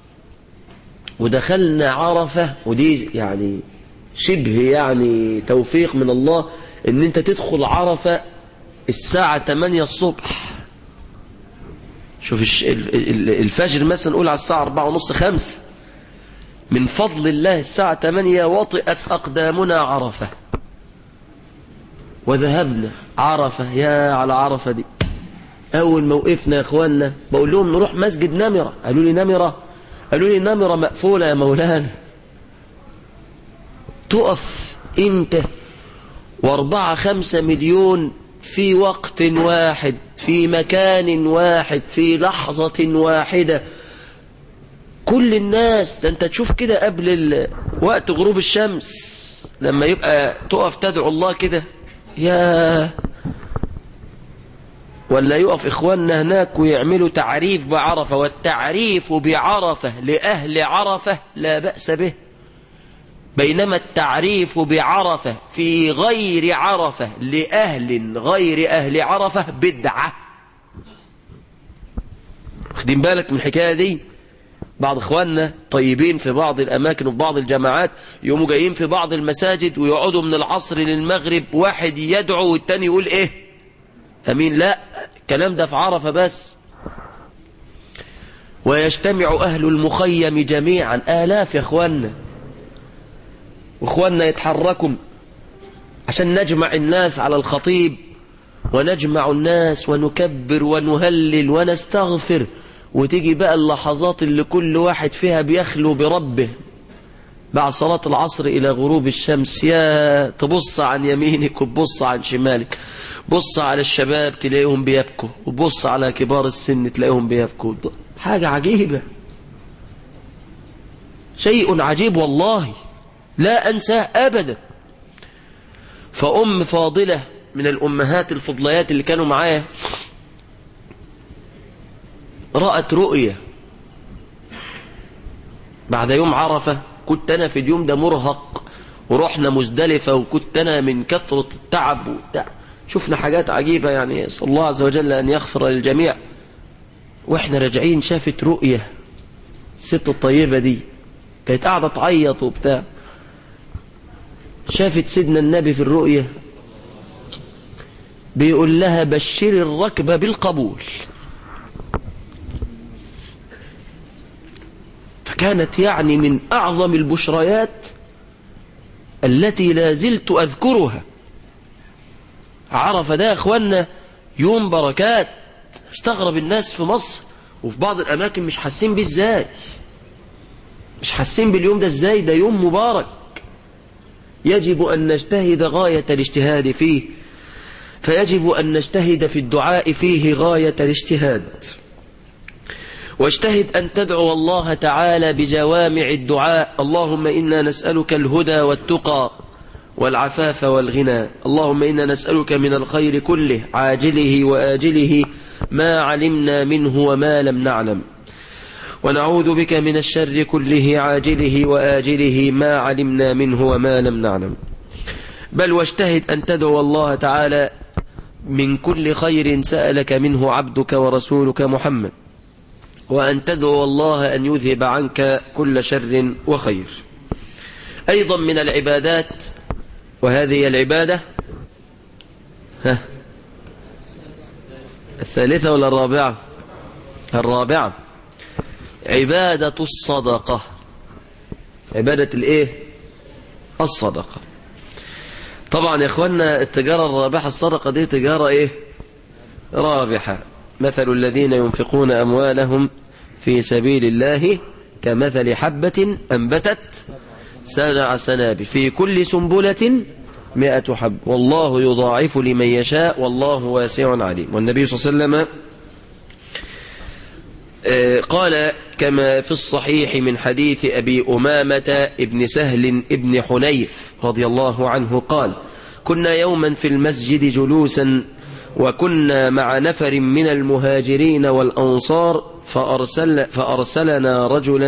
ودخلنا عرفة. ودي يعني شبه يعني توفيق من الله ان انت تدخل عرفة الساعة تمانية الصبح. شوف الفجر مثلا نقول على الساعة أربعة ونص خمسة، من فضل الله الساعة تمانية وطئت أقدامنا عرفة وذهبنا عرفة. يا على عرفة دي، أول ما وقفنا يا إخواننا بقول لهم نروح مسجد نمرة، قالوا لي نمرة؟ قالوا لي نمرة مقفولة يا مولانا. تقف انت واربعة خمسة مليون في وقت واحد في مكان واحد في لحظة واحدة، كل الناس. ده انت تشوف كده قبل وقت غروب الشمس لما يبقى تقف تدعو الله كده، يا ولا يقف إخواننا هناك ويعملوا تعريف بعرفة، والتعريف بعرفة لأهل عرفة لا بأس به، بينما التعريف بعرفة في غير عرفة لأهل غير أهل عرفة بدعة. واخدين بالك من الحكاية دي؟ بعض إخواننا طيبين في بعض الأماكن وفي بعض الجماعات يقوموا جايين في بعض المساجد ويقعدوا من العصر للمغرب، واحد يدعو والتاني يقول إيه؟ أمين. لا، الكلام ده في عرفة بس. ويجتمع أهل المخيم جميعا آلاف يا إخواننا، وإخواننا يتحركوا عشان نجمع الناس على الخطيب، ونجمع الناس ونكبر ونهلل ونستغفر. وتيجي بقى اللحظات اللي كل واحد فيها بيخلو بربه بعد صلاة العصر إلى غروب الشمس. يا تبص عن يمينك وتبص عن شمالك، بص على الشباب تلاقيهم بيبكوا، وبص على كبار السن تلاقيهم بيبكوا. حاجة عجيبة، شيء عجيب والله لا أنساه أبدا. فأم فاضلة من الأمهات الفضليات اللي كانوا معايا رأت رؤية بعد يوم عرفة. كنت أنا في اليوم ده مرهق، ورحنا مزدلفة، وكنت أنا من كثرة التعب وبتاع. شفنا حاجات عجيبة يعني، أسأل الله عز وجل أن يغفر للجميع. وإحنا راجعين شافت رؤية، الست الطيبة دي كانت قاعدة تعيط وبتاع، شافت سيدنا النبي في الرؤية بيقول لها بشر الركب بالقبول. فكانت يعني من أعظم البشريات التي لا زلت أذكرها. عرفة ده يا أخوانا يوم بركات. استغرب الناس في مصر وفي بعض الأماكن مش حاسين بيه ازاي، مش حاسين باليوم ده ازاي. ده يوم مبارك يجب أن نجتهد غاية الاجتهاد فيه، فيجب أن نجتهد في الدعاء فيه غاية الاجتهاد. واجتهد أن تدعو الله تعالى بجوامع الدعاء. اللهم إنا نسألك الهدى والتقى والعفاف والغنى. اللهم إنا نسألك من الخير كله عاجله وآجله ما علمنا منه وما لم نعلم، ونعوذ بك من الشر كله عاجله وآجله ما علمنا منه وما لم نعلم. بل واجتهد أن تدعو الله تعالى من كل خير سألك منه عبدك ورسولك محمد، وأن تدعو الله أن يذهب عنك كل شر وخير. أيضا من العبادات، وهذه العبادة ها الثالثة ولا الرابعة؟ الرابعة، عبادة الصدقة. عبادة الايه؟ الصدقة. طبعا يا اخوانا التجارة الرابحة الصدقة دي تجارة ايه؟ رابحة. مثل الذين ينفقون أموالهم في سبيل الله كمثل حبة أنبتت سبع سنابل في كل سنبلة مئة حب والله يضاعف لمن يشاء والله واسع عليم. والنبي صلى الله عليه وسلم قال كما في الصحيح من حديث أبي أمامة ابن سهل ابن حنيف رضي الله عنه قال كنا يوما في المسجد جلوسا وكنا مع نفر من المهاجرين والأنصار فأرسل فأرسلنا رجلا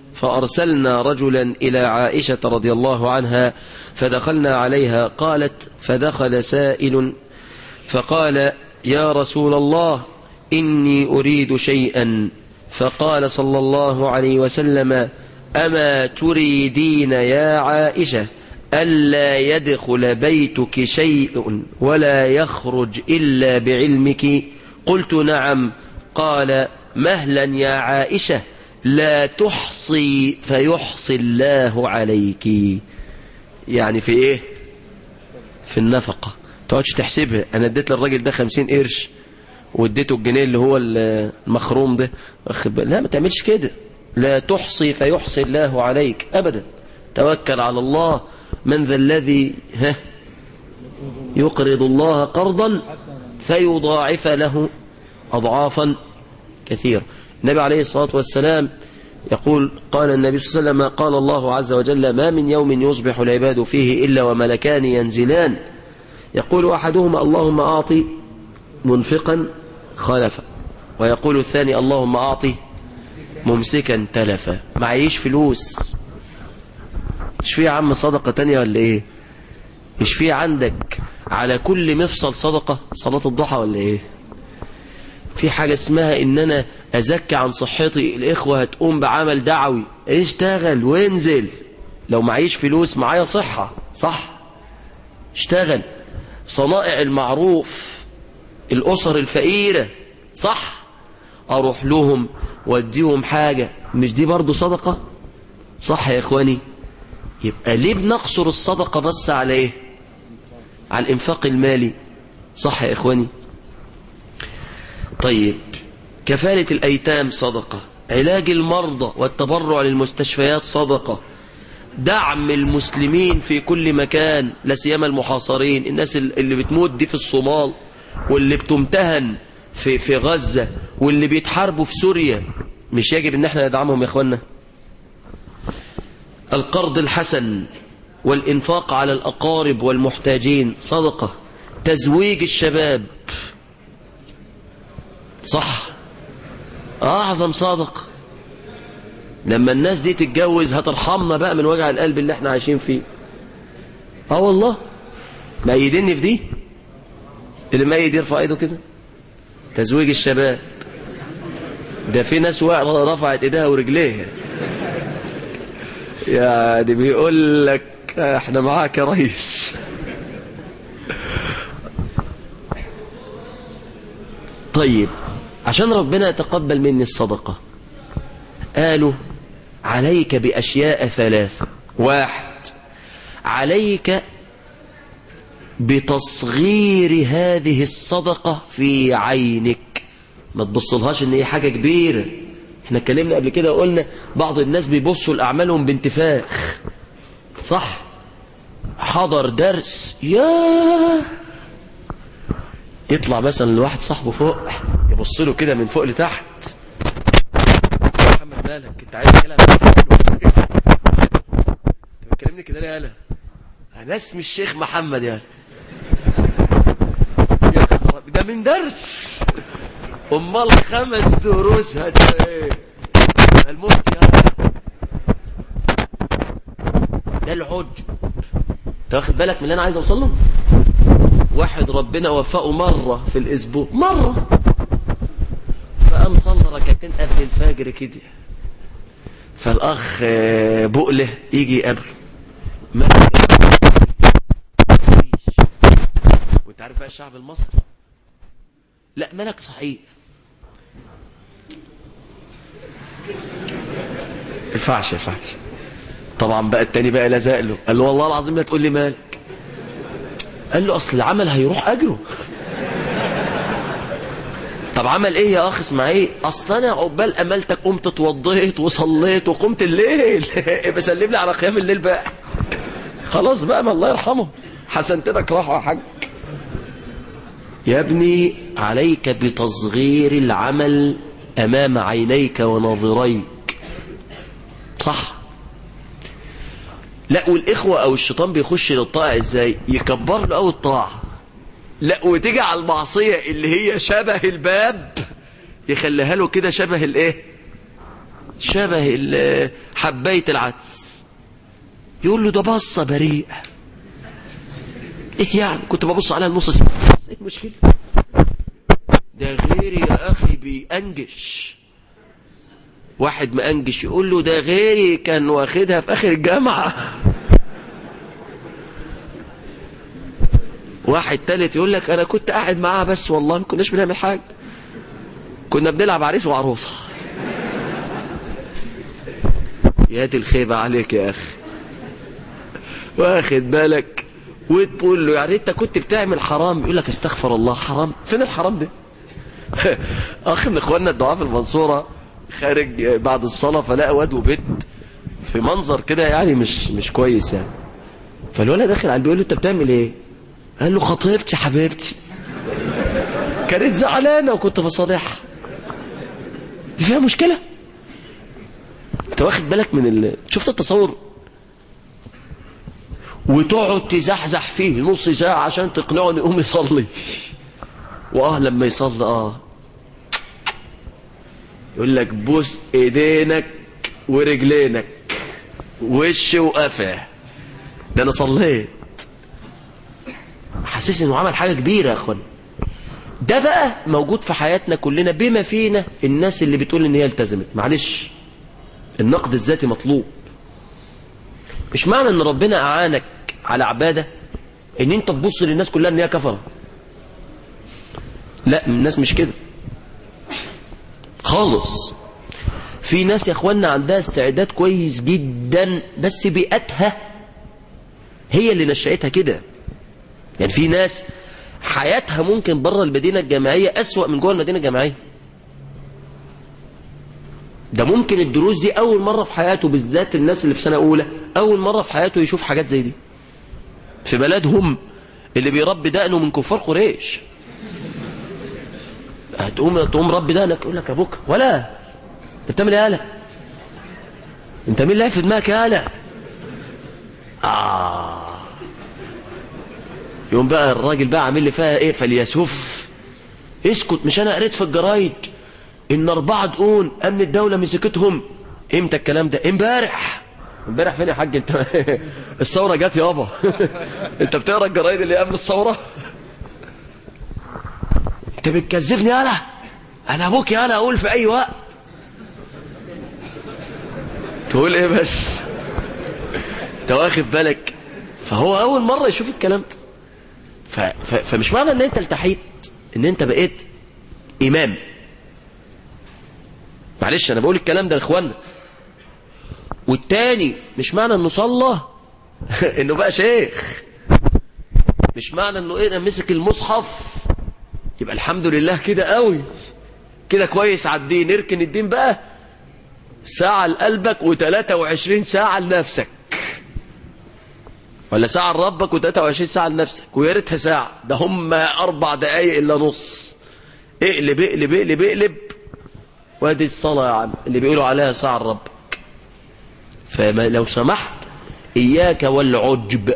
فأرسلنا رجلا إلى عائشة رضي الله عنها فدخلنا عليها. قالت: فدخل سائل فقال: يا رسول الله إني أريد شيئا. فقال صلى الله عليه وسلم: أما تريدين يا عائشة ألا يدخل بيتك شيء ولا يخرج إلا بعلمك؟ قلت: نعم. قال: مهلا يا عائشة، لا تحصي فيحصي الله عليك. يعني في ايه؟ في النفقة. تقعدش تحسبها، انا اديت للراجل ده خمسين قرش واديته الجنيه اللي هو المخروم ده، لا ما تعملش كده. لا تحصي فيحصي الله عليك ابدا. توكل على الله. من ذا الذي ها يقرض الله قرضا فيضاعف له أضعافا كثيرة. النبي عليه الصلاة والسلام يقول: قال النبي صلى الله عليه وسلم: قال الله عز وجل: ما من يوم يصبح العباد فيه إلا وملكان ينزلان يقول أحدهما اللهم أعطي منفقا خلفا، ويقول الثاني اللهم أعطي ممسكا تلفا. معيش فلوس، مش في يا عم صدقة تانية ولا ايه؟ مش في عندك على كل مفصل صدقة؟ صلاة الضحى ولا ايه؟ في حاجة اسمها ان انا ازكي عن صحتي. الاخوة هتقوم بعمل دعوي، اشتغل وانزل. لو معيش فلوس معايا صحة، صح؟ اشتغل. صنائع المعروف، الاسر الفقيرة، صح؟ اروح لهم واديهم حاجة، مش دي برضو صدقة؟ صح يا اخواني؟ يبقى ليه بنقصر الصدقة بس على ايه؟ على الانفاق المالي، صح يا اخواني؟ طيب، كفالة الايتام صدقة، علاج المرضى والتبرع للمستشفيات صدقة، دعم المسلمين في كل مكان، لا سيما المحاصرين، الناس اللي بتموت دي في الصومال، واللي بتمتهن في في غزة، واللي بيتحاربوا في سوريا، مش يجب ان احنا ندعمهم يا اخوانا؟ القرض الحسن والإنفاق على الأقارب والمحتاجين صدقة، تزويج الشباب، صح؟ أعظم صدقة. لما الناس دي تتجوز هترحمنا بقى من وجع القلب اللي احنا عايشين فيه. اه والله، مأيديني في دي. اللي مأيد يرفع ايده كده. تزويج الشباب ده في ناس رفعت ايديها ورجليها، يعني بيقول لك احنا معاك يا ريس. طيب، عشان ربنا يتقبل مني الصدقة قالوا عليك بأشياء ثلاثة. واحد، عليك بتصغير هذه الصدقة في عينك، ما تبصلهاش ان هي حاجة كبيرة. احنا اتكلمنا قبل كده وقلنا بعض الناس بيبصوا لأعمالهم بانتفاخ، صح؟ حضر درس، ياه، يطلع مثلا لواحد صاحبه فوق يبص له كده من فوق لتحت: يا محمد مالك؟ انت عايز تكلم؟ انت بتكلمني كده ليه؟ يالا انا اسمي الشيخ محمد. يعني ده من درس، امال خمس دروس هت ايه؟ المفتي هذا ده العجب. انت واخد بالك من اللي انا عايز اوصل له؟ واحد ربنا وفقه مره في الاسبوع، مره فقام صلى ركعتين قبل الفجر كده، فالاخ بقله يجي يقابله: مالك؟ وانت عارف بقى الشعب المصري، لا مالك صحيح. ينفعش ينفعش. طبعا بقى التاني بقى لزق له، قال له والله العظيم لا تقول لي مالك. قال له اصل العمل هيروح اجره. طب عمل ايه يا اخ اسماعيل؟ اصل انا عقبال املتك قمت اتوضيت وصليت وقمت الليل. بسلم لي على قيام الليل بقى. خلاص بقى، ما الله يرحمه، حسنت لك راحه يا حاج. يا ابني عليك بتصغير العمل امام عينيك وناظريك، صح؟ لا، والاخوه او الشيطان بيخش للطاعه ازاي؟ يكبر له قوي الطاعه، لا وتيجي على المعصيه اللي هي شبه الباب يخليها له كده شبه الايه؟ شبه حباية العدس. يقول له ده بصة بريئة. ايه يعني؟ كنت ببص عليها النص ساعة، ايه المشكلة؟ ده غيري يا اخي بيأنجش. واحد مأنجش يقول له ده غيري كان واخدها في اخر الجامعة. واحد تالت يقول لك انا كنت قاعد معاها بس والله ما كناش بنعمل حاجة، كنا بنلعب عريس وعروسة. يا دي الخيبة عليك يا اخي. واخد بالك؟ وتقول له يعني انت كنت بتعمل حرام، يقول لك استغفر الله، حرام؟ فين الحرام ده؟ اخ من اخواننا الدعاء في المنصورة خارج بعد الصلاة فلقى واد وبنت في منظر كده يعني مش مش كويس يعني. فالولد داخل عليه بيقول له انت بتعمل ايه؟ قال له خطيبتي حبيبتي كانت زعلانة وكنت بصالحها. دي فيها مشكلة؟ انت واخد بالك من ال... شفت التصور؟ وتقعد تزحزح فيه نص ساعة عشان تقنعه انه يقوم يصلي. واه لما يصلي اه يقول لك بوس ايدينك ورجلينك وش وقفاه، ده انا صليت. حاسس انه عمل حاجة كبيرة يا اخوان. ده بقى موجود في حياتنا كلنا بما فينا الناس اللي بتقول ان هي التزمت. معلش، النقد الذاتي مطلوب. مش معنى ان ربنا اعانك على عبادة ان انت تبص للناس كلها ان هي كفرة. لا، الناس مش كده خالص. في ناس يا اخوانا عندها استعداد كويس جدا بس بيئتها هي اللي نشأتها كده. يعني في ناس حياتها ممكن بره المدينة الجامعية أسوأ من جوه المدينة الجامعية. ده ممكن الدروس دي أول مرة في حياته، بالذات الناس اللي في سنة أولى، أول مرة في حياته يشوف حاجات زي دي في بلدهم اللي بيربي دقنه من كفار قريش. هتقوم تقوم ربي دقنك يقول لك أبوك ولا أنت بتعمل إيه يالا؟ أنت مين اللي في دماغك يالا؟ آه يوم بقى الراجل بقى عامل لي فيها ايه؟ فليسف. اسكت، مش انا قريت في الجرايد ان اربعه دقون امن الدوله مسكتهم؟ امتى الكلام ده؟ امبارح. امبارح فين يا حاج انت؟ الثوره جت يابا. انت بتقرا الجرايد اللي قبل الثوره؟ انت بتكذبني انا؟ انا ابوك يا انا اقول في اي وقت. تقول ايه بس؟ انت واخد بالك؟ فهو اول مره يشوف الكلام ده. ف... ف... فمش معنى ان انت التحيت ان انت بقيت امام. معلش انا بقول الكلام ده لاخواننا. والتاني مش معنى انه صلى انه بقى شيخ. مش معنى انه ايه مسك المصحف يبقى الحمد لله كده قوي كده كويس على الدين. نركن الدين بقى ساعة لقلبك وثلاثة وعشرين ساعة لنفسك، ولا ساعة لربك وثلاثة وعشرين ساعة لنفسك، ويا ريتها ساعة، ده هم أربع دقايق إلا نص. اقلب اقلب اقلب اقلب وادي الصلاة يا عم اللي بيقولوا عليها ساعة لربك. فلو سمحت إياك والعجب.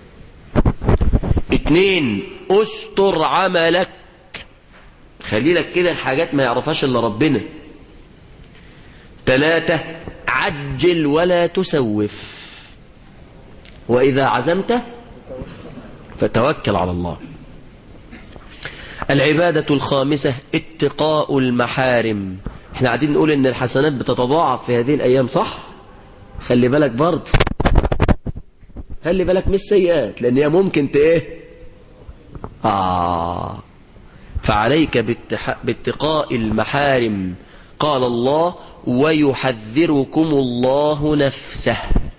اتنين، استر عملك، خلي لك كده الحاجات ما يعرفهاش إلا ربنا. تلاتة، عجل ولا تسوف، وإذا عزمت فتوكل على الله. العبادة الخامسة اتقاء المحارم. احنا قاعدين نقول ان الحسنات بتتضاعف في هذه الأيام، صح؟ خلي بالك برضه، خلي بالك من السيئات لأن هي ممكن تايه. آه فعليك باتح... باتقاء المحارم. قال الله ويحذركم الله نفسه.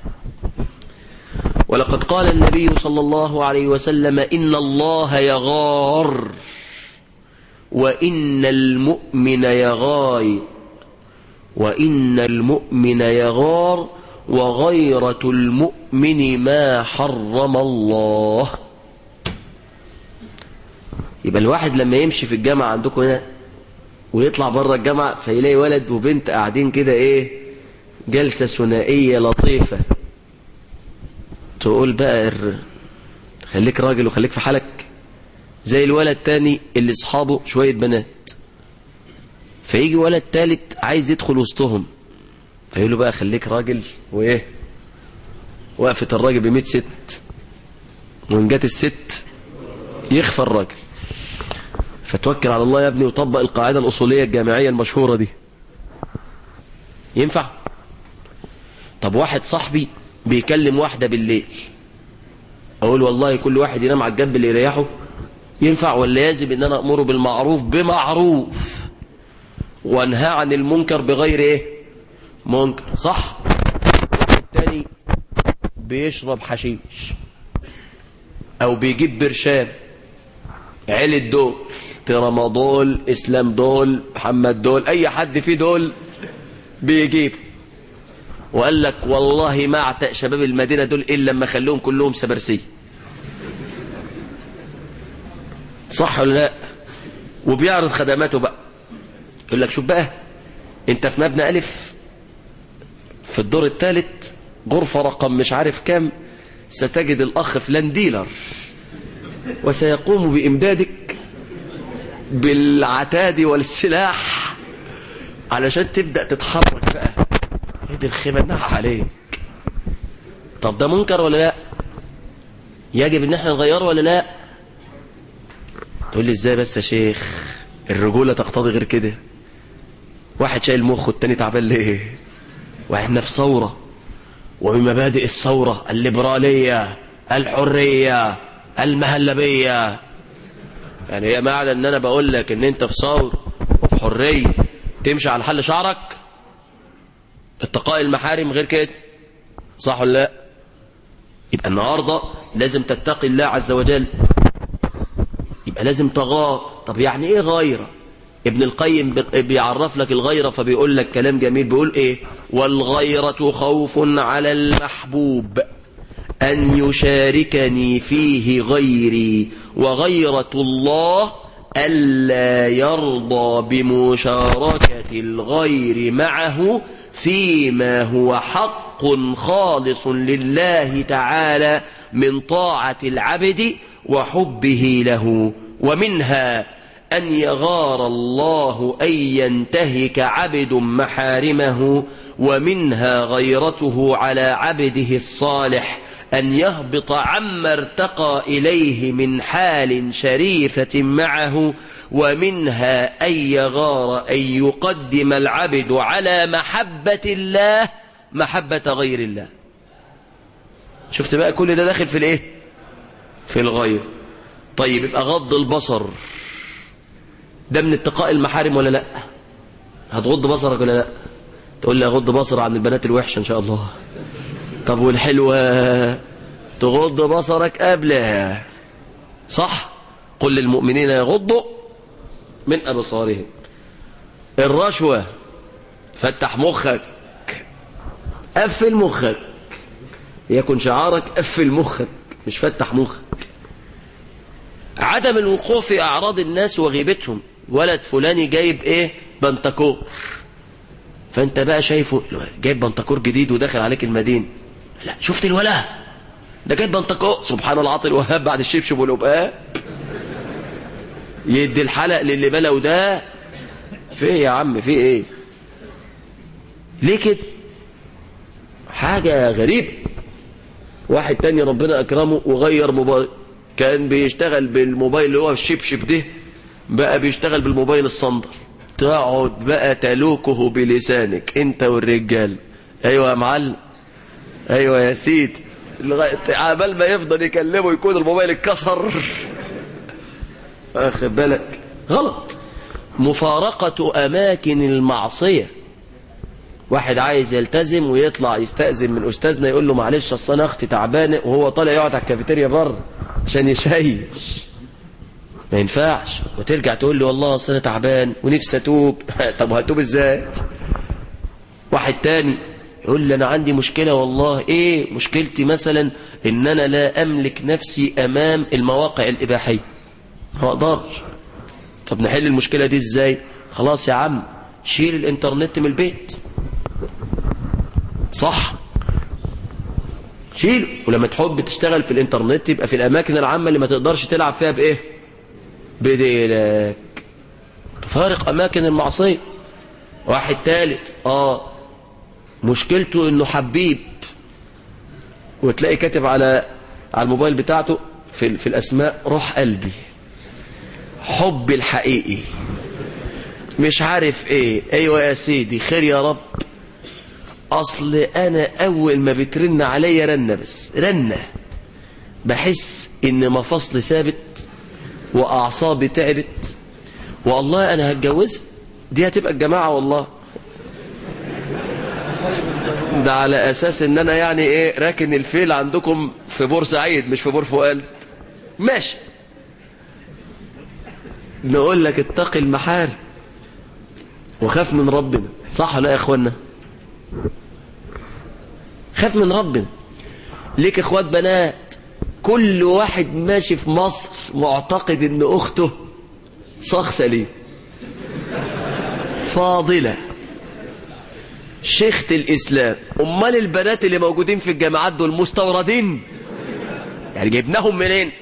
ولقد قال النبي صلى الله عليه وسلم إن الله يغار وإن المؤمن يغار وإن المؤمن يغار وغيرة المؤمن ما حرم الله. يبقى الواحد لما يمشي في الجامعة عندكم هنا ويطلع بره الجامعة فيلاقي ولد وبنت قاعدين كده ايه جلسة ثنائية لطيفة، تقول بقى ار... خليك راجل وخليك في حالك. زي الولد تاني اللي اصحابه شوية بنات، فيجي ولد تالت عايز يدخل وسطهم فيقول له بقى خليك راجل وايه، وقفة الراجل بمئة ست، وإن جات الست يخفى الراجل. فتوكل على الله يا ابني وطبق القاعدة الأصولية الجامعية المشهورة دي. ينفع؟ طب واحد صاحبي بيكلم واحدة بالليل، أقول والله كل واحد ينام على الجنب اللي يريحه؟ ينفع؟ ولا لازم إن أنا أمره بالمعروف بمعروف وانهى عن المنكر بغير إيه منكر؟ صح؟ واحد تاني بيشرب حشيش أو بيجيب برشام، عيلة دول، ترامادول، إسلام دول، محمد دول، أي حد فيه دول بيجيب، وقال لك والله ما اعتق شباب المدينة دول إلا لما خلوهم كلهم سبرسية. صح ولا لا؟ وبيعرض خدماته بقى، يقول لك شوف بقى انت في مبنى ألف في الدور الثالث غرفة رقم مش عارف كام، ستجد الأخ فلان ديلر وسيقوم بإمدادك بالعتاد والسلاح علشان تبدأ تتحرك بقى. هيدي الخيمة الناحة عليك. طب ده منكر ولا لا؟ يجب ان احنا نغيره ولا لا؟ تقول لي ازاي بس يا شيخ، الرجولة تقتضي غير كده. واحد شايل مخه التاني تعبان ليه؟ واحنا في ثورة، ومن مبادئ الثورة الليبرالية، الحرية، المهلبية. يعني هي معنى ان انا بقول لك ان انت في ثورة وفي حرية تمشي على حل شعرك؟ اتقاء المحارم غير كده، صح ولا لا؟ يبقى النهاردة لازم تتقي الله عز وجل، يبقى لازم تغار. طب يعني ايه غيرة؟ ابن القيم بيعرف لك الغيرة فبيقول لك كلام جميل، بيقول ايه؟ والغيرة خوف على المحبوب أن يشاركني فيه غيري، وغيرة الله ألا يرضى بمشاركة الغير معه فيما هو حق خالص لله تعالى من طاعة العبد وحبه له. ومنها أن يغار الله أن ينتهك عبد محارمه، ومنها غيرته على عبده الصالح أن يهبط عما ارتقى إليه من حال شريفة معه، ومنها أن يغار أن يقدم العبد على محبة الله محبة غير الله. شفت بقى كل ده داخل في الايه؟ في الغير. طيب يبقى غض البصر ده من اتقاء المحارم ولا لا؟ هتغض بصرك ولا لا؟ تقول لي اغض بصر عن البنات الوحشة ان شاء الله. طب والحلوة تغض بصرك قبلها، صح؟ قل للمؤمنين يغضوا من أبصارهم. الرشوة فتح مخك، قفل مخك، يكن شعارك قفل مخك مش فتح مخك. عدم الوقوع في أعراض الناس وغيبتهم، ولد فلاني جايب ايه؟ بنتكور، فانت بقى شايفه جايب بنتكور جديد وداخل عليك المدينة، لا شفت الولا ده جايب بنتكور، سبحان العاطي الوهاب بعد الشبشب والقبقاب، يدي الحلق للي بلو ده. في ايه يا عم؟ في ايه؟ ليه كده؟ حاجة غريبة. واحد تاني ربنا أكرمه وغير موبايل، كان بيشتغل بالموبايل اللي هو الشبشب ده، بقى بيشتغل بالموبايل الصندل. تقعد بقى تلوكه بلسانك انت والرجال، ايوه يا معلم، ايوه يا سيدي، عبال ما يفضل يكلمه يكون الموبايل اتكسر. واخد بالك؟ غلط. مفارقة أماكن المعصية. واحد عايز يلتزم ويطلع يستأذن من أستاذنا يقول له معلش أصل أنا أختي تعبانة، وهو طالع يقعد على الكافيتيريا بره عشان يشيش، ما ينفعش. وترجع تقول له والله أصل أنا تعبان ونفسي أتوب. طب هتوب إزاي؟ واحد تاني يقول لي أنا عندي مشكلة والله. إيه مشكلتي؟ مثلا إن أنا لا أملك نفسي أمام المواقع الإباحية، ما أقدرش. طب نحل المشكلة دي إزاي؟ خلاص يا عم شيل الإنترنت من البيت، صح؟ شيله. ولما تحب تشتغل في الإنترنت يبقى في الأماكن العامة اللي ما تقدرش تلعب فيها بإيه؟ بديلك. تفارق أماكن المعصية. واحد ثالث آه مشكلته انه حبيب، وتلاقي كاتب على على الموبايل بتاعته في, في الاسماء روح قلبي، حب الحقيقي، مش عارف ايه. ايوه يا سيدي خير يا رب. اصل انا اول ما بترن عليا رنة بس رنة بحس ان مفاصلي ثابت واعصابي تعبت، والله انا هتجوزها دي هتبقى الجماعة والله، ده على اساس ان انا يعني ايه راكن الفيل عندكم في بورسعيد مش في بور فؤاد. ماشي، نقول لك اتقي المحارم وخاف من ربنا، صح ولا يا اخوانا؟ خاف من ربنا. ليك اخوات بنات، كل واحد ماشي في مصر معتقد ان اخته صاغ سليم، فاضلة، شيخة الاسلام. امال البنات اللي موجودين في الجامعات دول مستوردين، يعني جبناهم منين؟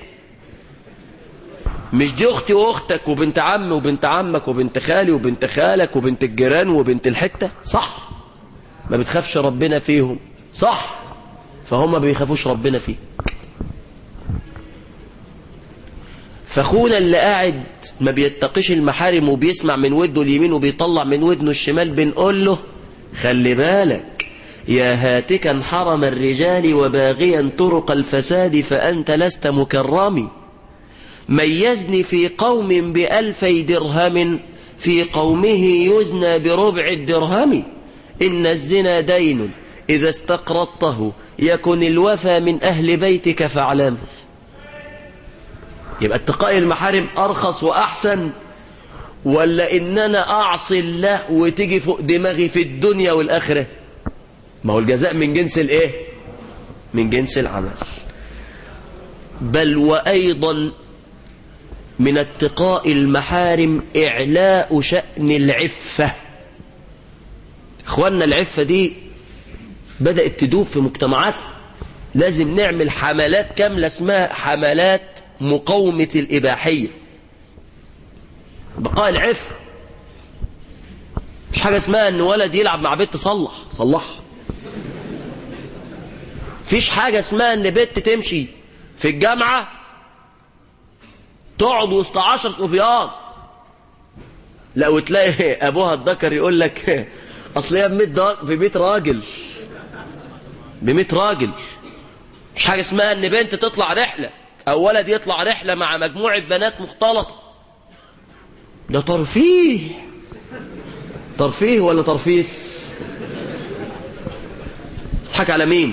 مش دي اختي واختك وبنت عمي وبنت عمك وبنت خالي وبنت خالك وبنت الجيران وبنت الحتة، صح؟ ما بتخافش ربنا فيهم، صح؟ فهم ما بيخافوش ربنا فيه. فاخونا اللي قاعد ما بيتقيش المحارم وبيسمع من ودنه اليمين وبيطلع من ودنه الشمال، بنقول له خلي بالك يا هاتكا حرم الرجال وباغيا طرق الفساد فأنت لست مكرمي. ميزني في قوم بألفي درهم، في قومه يزنى بربع الدرهم. إن الزنا دين إذا استقرضته يكن الوفى من أهل بيتك فاعلم. يبقى اتقاء المحارم أرخص وأحسن، ولا إن أنا أعصي الله وتيجي فوق دماغي في الدنيا والآخرة؟ ما هو الجزاء من جنس الإيه؟ من جنس العمل. بل وأيضا من اتقاء المحارم إعلاء شأن العفة. إخواننا العفة دي بدأت تدوب في مجتمعات، لازم نعمل حملات كاملة اسمها حملات مقاومة الإباحية. بقاء العفة، مش حاجة اسمها ان ولد يلعب مع بنت صلح صلح. فيش حاجة اسمها ان بنت تمشي في الجامعة تقعد وسط عشر صبيان، لا وتلاقي ابوها الذكر يقول لك اصل هي بمية راجل بمية راجل. مش حاجة اسمها ان بنت تطلع رحلة او ولد يطلع رحلة مع مجموعة بنات مختلطة. ده ترفيه. ترفيه ولا ترفيس؟ تضحك على مين؟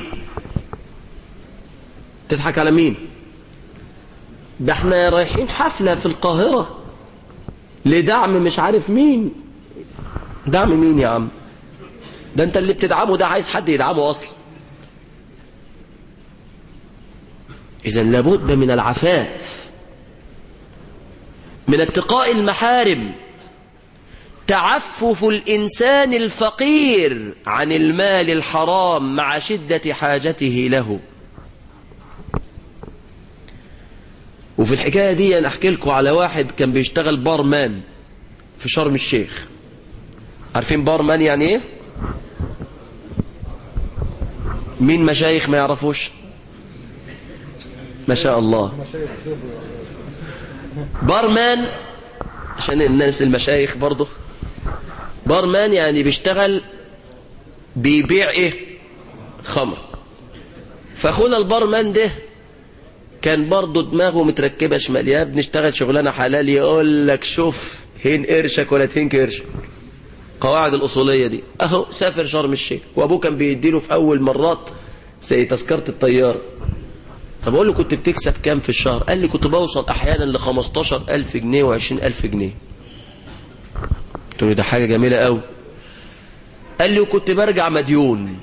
تضحك على مين؟ ده احنا رايحين حفلة في القاهرة لدعم مش عارف مين. دعم مين يا عم؟ ده انت اللي بتدعمه ده عايز حد يدعمه اصلا. إذن لابد من العفاف. من اتقاء المحارم تعفف الإنسان الفقير عن المال الحرام مع شدة حاجته له. وفي الحكاية دي أنا أحكي لكم على واحد كان بيشتغل بارمان في شرم الشيخ. عارفين بارمان يعني إيه؟ مين مشايخ ما يعرفوش؟ ما شاء الله. بارمان عشان الناس المشايخ برضه، بارمان يعني بيشتغل بيبيع ايه؟ خمر. فاخونا البارمان ده كان برضه دماغه متركبه شمال، يا بنشتغل شغلانه حلال يقول لك شوف هين قرشك ولا تهين قرشك. قواعد الاصوليه دي. اهو سافر شرم الشيخ وابوه كان بيديله في اول مرات زي تذكره الطياره. فبقول له كنت بتكسب كام في الشهر؟ قال لي كنت بوصل احيانا ل خمستاشر ألف جنيه وعشرين ألف جنيه. قلت له ده حاجه جميله قوي. قال لي وكنت برجع مديون.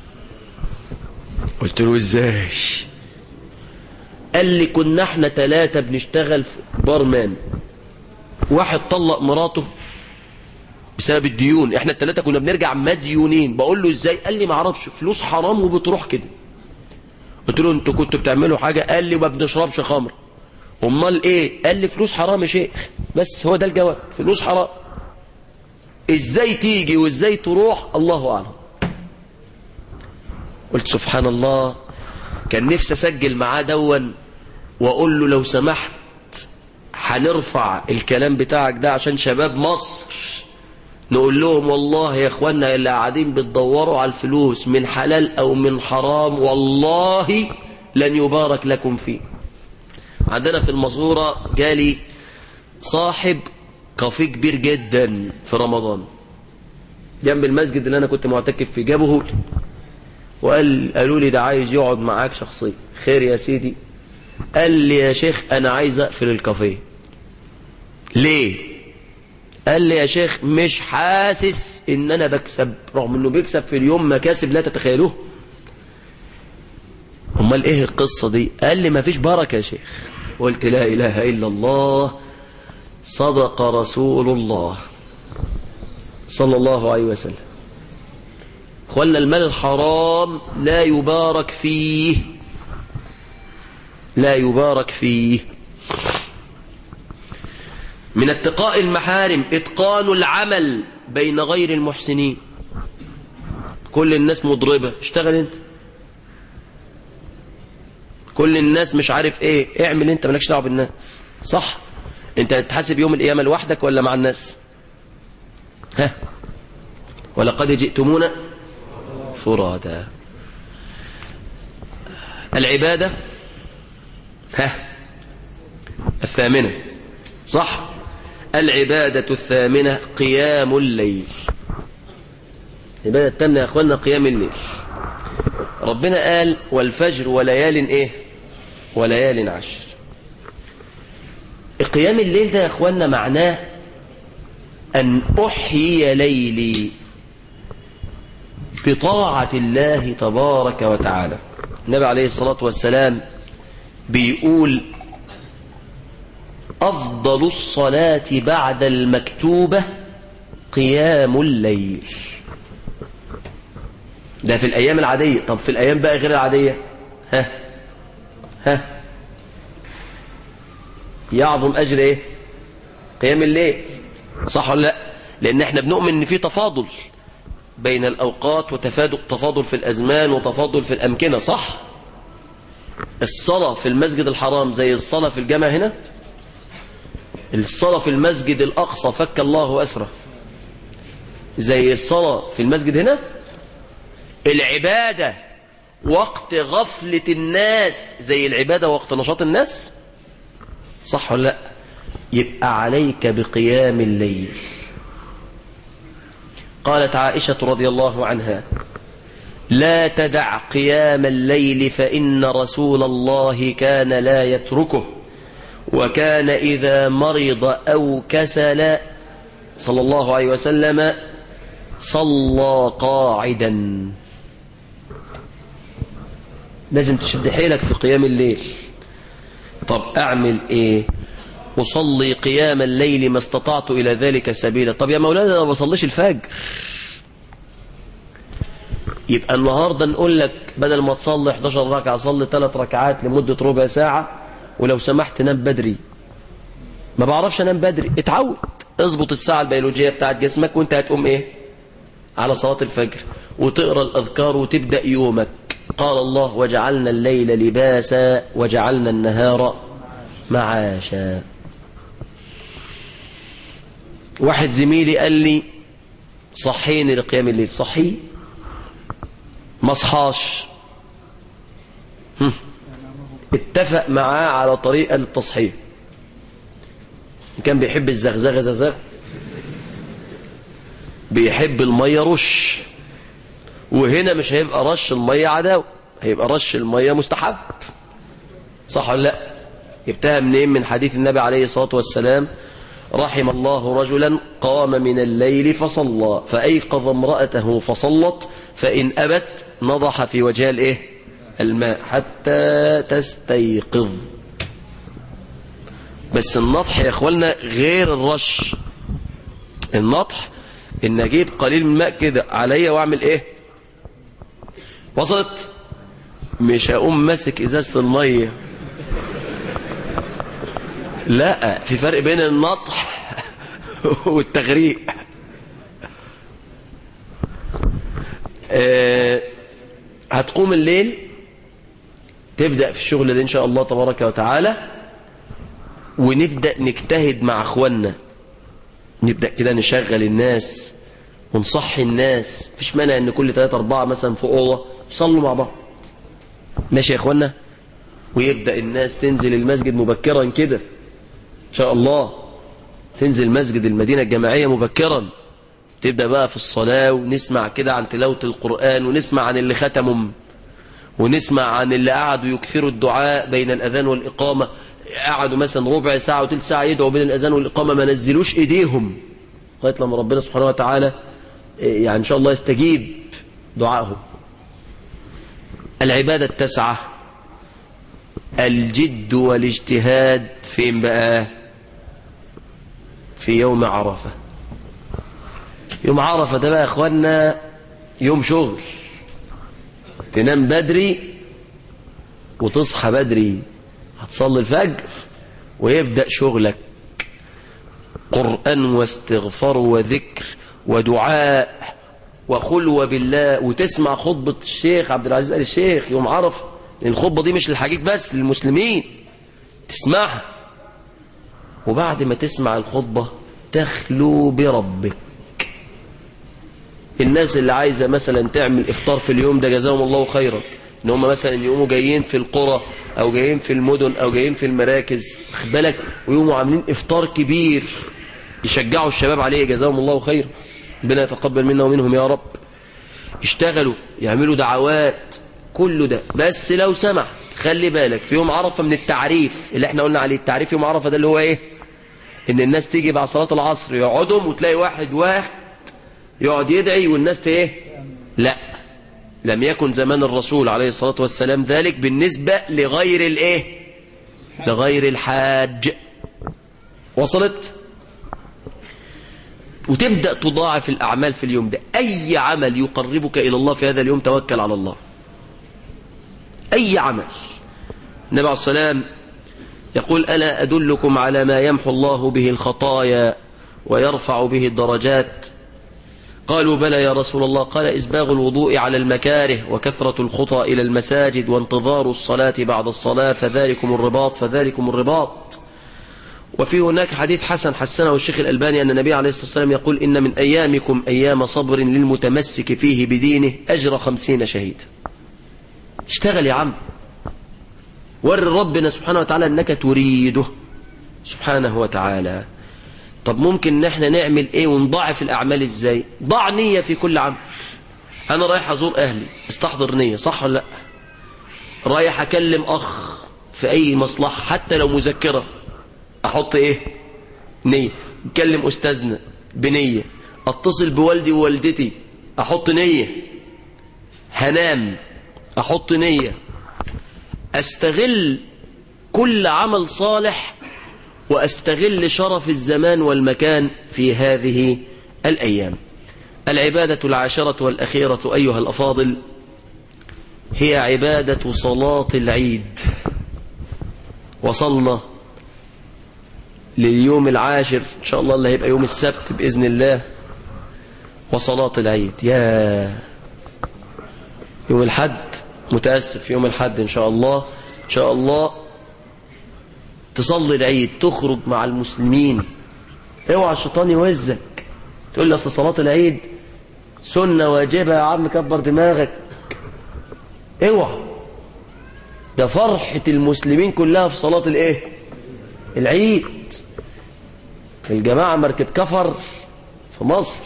قلت له ازاي؟ قال لي كنا احنا ثلاثه بنشتغل في بارمان، واحد طلق مراته بسبب الديون، احنا الثلاثه كنا بنرجع مديونين. بقول له ازاي؟ قال لي ما اعرفش، فلوس حرام وبتروح كده. قلت له انتوا كنتوا بتعملوا حاجه؟ قال لي ما بنشربش خمر. امال ايه؟ قال لي فلوس حرام يا شيخ. بس هو ده الجواب، فلوس حرام. ازاي تيجي وازاي تروح الله اعلم. قلت سبحان الله، كان نفسي اسجل معاه دون واقول له لو سمحت هنرفع الكلام بتاعك ده عشان شباب مصر، نقول لهم والله يا اخوانا اللي قاعدين بتدوروا على الفلوس من حلال او من حرام والله لن يبارك لكم فيه. عندنا في المزورة جالي صاحب كافيه كبير جدا في رمضان جنب المسجد اللي انا كنت معتكف فيه، جابوه لي وقال قالوا لي ده عايز يقعد معاك شخصيا. خير يا سيدي. قال لي يا شيخ انا عايز اقفل الكافيه. ليه؟ قال لي يا شيخ مش حاسس ان انا بكسب، رغم انه بيكسب في اليوم مكاسب لا تتخيلوه. امال ايه القصة دي؟ قال لي ما فيش بركة يا شيخ. قلت لا اله الا الله، صدق رسول الله صلى الله عليه وسلم. اخوانا المال الحرام لا يبارك فيه، لا يبارك فيه. من اتقاء المحارم اتقان العمل بين غير المحسنين. كل الناس مضربة، اشتغل انت. كل الناس مش عارف ايه، اعمل انت، مالكش دعوه بالناس. صح؟ انت هتتحاسب يوم القيامة لوحدك ولا مع الناس؟ ها؟ ولقد جئتمونا فرادا. العبادة ها الثامنة، صح؟ العبادة الثامنة قيام الليل. العبادة الثامنة يا اخوانا قيام الليل. ربنا قال والفجر وليال ايه؟ وليال عشر. قيام الليل ده يا اخوانا معناه ان احيي ليلي بطاعة الله تبارك وتعالى. النبي عليه الصلاة والسلام بيقول أفضل الصلاة بعد المكتوبة قيام الليل. ده في الأيام العادية. طب في الأيام بقى غير العادية، ها ها يعظم أجر إيه؟ قيام الليل. صح ولا لا؟ لأن احنا بنؤمن إن في تفاضل بين الأوقات وتفاضل في الأزمان وتفاضل في الأمكنة. صح؟ الصلاة في المسجد الحرام زي الصلاة في الجامع هنا؟ الصلاة في المسجد الأقصى فك الله أسره زي الصلاة في المسجد هنا؟ العبادة وقت غفلة الناس زي العبادة وقت نشاط الناس؟ صح ولا لا؟ يبقى عليك بقيام الليل. قالت عائشة رضي الله عنها لا تدع قيام الليل فإن رسول الله كان لا يتركه، وكان إذا مرض أو كسل صلى الله عليه وسلم صلى قاعدا. لازم تشد حيلك في قيام الليل. طب أعمل إيه؟ أصلي قيام الليل ما استطعت إلى ذلك سبيلا. طب يا مولانا أنا ما بصليش الفجر. يبقى النهاردة نقول لك بدل ما تصلي احداشر ركعة صلي ثلاث ركعات لمدة ربع ساعة، ولو سمحت نام بدري. ما بعرفش انام بدري، اتعود. اظبط الساعة البيولوجية بتاعت جسمك وانت هتقوم ايه؟ على صلاة الفجر وتقرأ الأذكار وتبدأ يومك. قال الله وجعلنا الليل لباسا وجعلنا النهار معاشا. واحد زميلي قال لي صحيني لقيام الليل. صحي ما صحاش. اتفق معاه على طريقة للتصحيح. كان بيحب الزغزغة زغزغ، بيحب المية رش، وهنا مش هيبقى رش المية عداوة، هيبقى رش المية مستحب. صح ولا لا؟ جبتها منين؟ من حديث النبي عليه الصلاة والسلام رحم الله رجلا قام من الليل فصلى فأيقظ امرأته فصلت فإن أبت نضح في وجهها الايه؟ الماء حتى تستيقظ. بس النضح يا اخوالنا غير الرش. النضح ان اجيب قليل من الماء كده عليا واعمل ايه؟ وصلت؟ مش هقوم ماسك ازازة المية. لا، في فرق بين النطح والتغريق. آه هتقوم الليل تبدأ في الشغل ده إن شاء الله تبارك وتعالى، ونبدأ نجتهد مع أخواننا، نبدأ كده نشغل الناس ونصحي الناس. مفيش مانع ان كل ثلاثة أربعة مثلا في أوضة يصلوا مع بعض، ماشي يا أخوانا؟ ويبدأ الناس تنزل المسجد مبكرا كده إن شاء الله، تنزل مسجد المدينة الجامعية مبكرا، تبدأ بقى في الصلاة، ونسمع كده عن تلاوة القرآن، ونسمع عن اللي ختموا، ونسمع عن اللي قعدوا يكثروا الدعاء بين الأذان والإقامة، قعدوا مثلا ربع ساعة وثلث ساعة يدعوا بين الأذان والإقامة، ما نزلوش إيديهم لغاية لما ربنا سبحانه وتعالى يعني إن شاء الله يستجيب دعائهم. العبادة التاسعة الجد والاجتهاد. فين بقى؟ في يوم عرفة. يوم عرفة ده بقى يا اخوانا يوم شغل، تنام بدري وتصحى بدري، هتصلي الفجر ويبدأ شغلك، قرآن واستغفار وذكر ودعاء وخلوة بالله، وتسمع خطبة الشيخ عبد العزيز آل الشيخ يوم عرفة، لأن الخطبة دي مش للحجيج بس، للمسلمين، تسمعها. وبعد ما تسمع الخطبة تخلو بربك. الناس اللي عايزة مثلا تعمل إفطار في اليوم ده جزاهم الله خيرا، ان هم مثلا يقوموا جايين في القرى او جايين في المدن او جايين في المراكز، واخد بالك، ويقوموا عاملين إفطار كبير يشجعوا الشباب عليه جزاهم الله خيرا، ربنا يتقبل منا ومنهم يا رب. يشتغلوا يعملوا دعوات، كله ده. بس لو سمحت خلي بالك في يوم عرفة من التعريف اللي احنا قلنا عليه. التعريف يوم عرفة ده اللي هو ايه؟ ان الناس تيجي بعد صلاة العصر يقعدهم، وتلاقي واحد واحد يقعد يدعي والناس ايه؟ لا، لم يكن زمان الرسول عليه الصلاة والسلام ذلك بالنسبة لغير الايه؟ لغير الحاج. وصلت؟ وتبدأ تضاعف الأعمال في اليوم ده. أي عمل يقربك إلى الله في هذا اليوم توكل على الله، أي عمل. النبي عليه الصلاة والسلام يقول ألا أدلكم على ما يمحو الله به الخطايا ويرفع به الدرجات؟ قالوا بلى يا رسول الله. قال إسباغ الوضوء على المكاره وكثرة الخطى إلى المساجد وانتظار الصلاة بعد الصلاة فذلكم الرباط فذلكم الرباط. وفي هناك حديث حسن حسنه الشيخ الألباني أن النبي عليه الصلاة والسلام يقول إن من أيامكم أيام صبر للمتمسك فيه بدينه أجر خمسين شهيد. اشتغل يا عم، ور ربنا سبحانه وتعالى أنك تريده سبحانه وتعالى. طب ممكن ان احنا نعمل ايه ونضاعف الأعمال ازاي؟ ضع نية في كل عمل. أنا رايح أزور أهلي، استحضر نية، صح ولا لا؟ رايح أكلم أخ في أي مصلحة حتى لو مذكرة، أحط إيه؟ نية. أكلم أستاذنا بنية، أتصل بوالدي ووالدتي أحط نية، هنام أحط نية. أستغل كل عمل صالح وأستغل شرف الزمان والمكان في هذه الأيام. العبادة العاشرة والأخيرة أيها الأفاضل هي عبادة صلاة العيد. وصلنا لليوم العاشر إن شاء الله اللي هيبقى يوم السبت بإذن الله، وصلاة العيد. يا يوم الحد، متأسف، يوم الحد إن شاء الله إن شاء الله تصلي العيد، تخرج مع المسلمين. اوعى الشيطان يوزك تقول لي اصل صلاة العيد سنة واجبة يا عم، كبر دماغك. اوعى، ده فرحة المسلمين كلها في صلاة الايه؟ العيد. الجماعة مركب كفر في مصر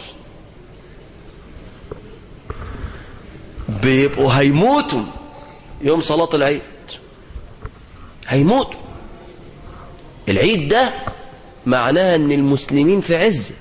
بيبقوا هيموتوا يوم صلاة العيد، هيموتوا. العيد ده معناه ان المسلمين في عزة.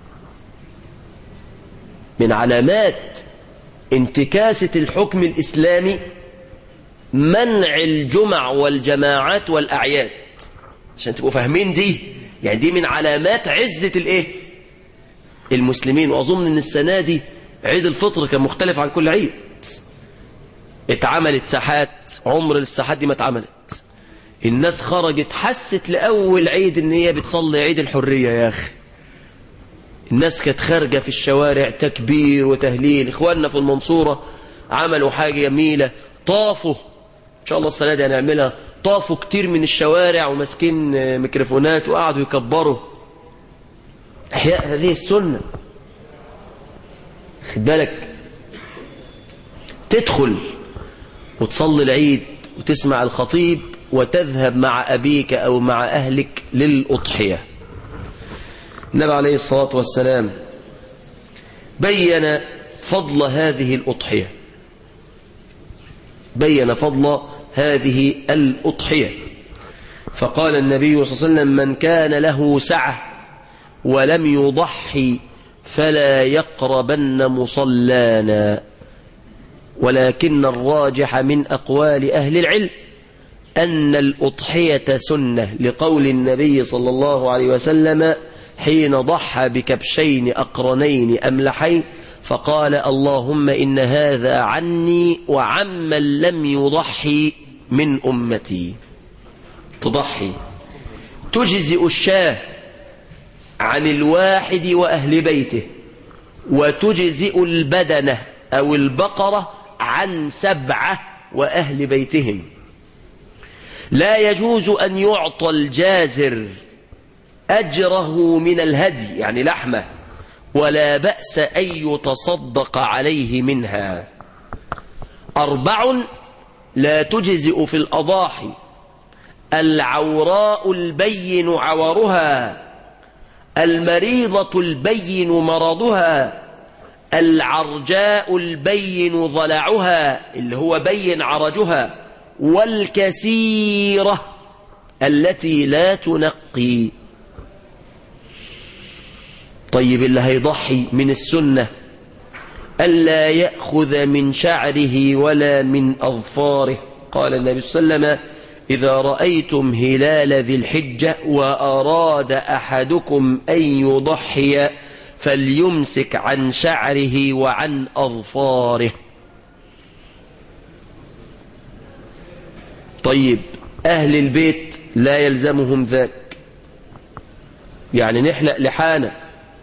من علامات انتكاسة الحكم الإسلامي منع الجمع والجماعات والأعياد، عشان تبقوا فاهمين دي، يعني دي من علامات عزة الايه؟ المسلمين. وأظن ان السنة دي عيد الفطر كان مختلف عن كل عيد. اتعملت ساحات، عمر الساحات دي ما اتعملت. الناس خرجت، حست لأول عيد ان هي بتصلي عيد الحرية. يا أخي الناس كانت خارجة في الشوارع تكبير وتهليل. إخواننا في المنصورة عملوا حاجة جميلة، طافوا إن شاء الله السنة دي هنعملها، طافوا كتير من الشوارع وماسكين ميكروفونات وقعدوا يكبروا إحياء هذه السنة. خد بالك، تدخل وتصلي العيد وتسمع الخطيب وتذهب مع أبيك أو مع أهلك للأضحية. النبي عليه الصلاة والسلام بين فضل هذه الأضحية، بين فضل هذه الأضحية، فقال النبي صلى الله عليه وسلم: من كان له سعة ولم يضحي فلا يقربن مصلانا. ولكن الراجح من أقوال أهل العلم أن الأضحية سنة، لقول النبي صلى الله عليه وسلم حين ضحى بكبشين أقرنين أملحين فقال: اللهم إن هذا عني وعمن لم يضحي من أمتي. تضحي تجزئ الشاه عن الواحد وأهل بيته، وتجزئ البدنة أو البقرة عن سبعة وأهل بيتهم. لا يجوز أن يعطى الجازر أجره من الهدي يعني لحمة، ولا بأس أن يتصدق عليه منها. أربع لا تجزئ في الأضاحي: العوراء البين عورها، المريضة البين مرضها، العرجاء البين ضلعها اللي هو بين عرجها، والكثيرة التي لا تنقي. طيب اللي هيضحي من السنة ألا يأخذ من شعره ولا من أظفاره. قال النبي صلى الله عليه وسلم: إذا رأيتم هلال ذي الحجة وأراد أحدكم أن يضحي فليمسك عن شعره وعن أظفاره. طيب أهل البيت لا يلزمهم ذاك، يعني نحلق لحانا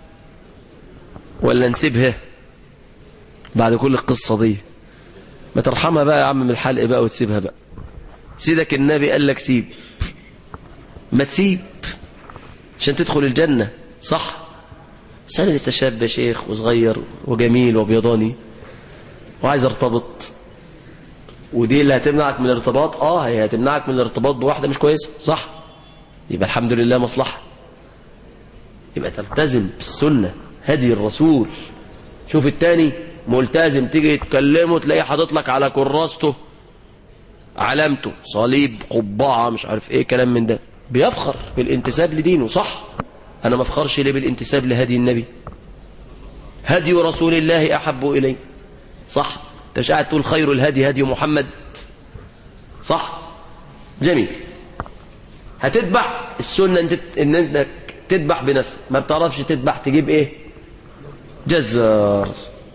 ولا نسيبها بعد كل القصة دي؟ ما ترحمها بقى يا عم من الحلق بقى وتسيبها بقى. سيدك النبي قال لك سيب، ما تسيب عشان تدخل الجنة، صح؟ بس أنا لسه شاب يا شيخ وصغير وجميل وبيضاني وعايز ارتبط، ودي اللي هتمنعك من الارتباط. اه هي هتمنعك من الارتباط بواحدة مش كويسة، صح؟ يبقى الحمد لله مصلحة، يبقى تلتزم بالسنة هدي الرسول. شوف التاني ملتزم، تيجي تكلمه تلاقيه حاطط لك على كراسته علامته صليب قبعة مش عارف ايه كلام من ده، بيفخر بالانتساب لدينه، صح؟ انا ما افخرش ليه بالانتساب لهدي النبي؟ هدي رسول الله احب الي، صح؟ انت مش قاعد تقول خير الهدي هدي محمد، صح؟ جميل. هتذبح السنة انت ان انك تذبح بنفسك، ما بتعرفش تذبح تجيب ايه؟ جزار،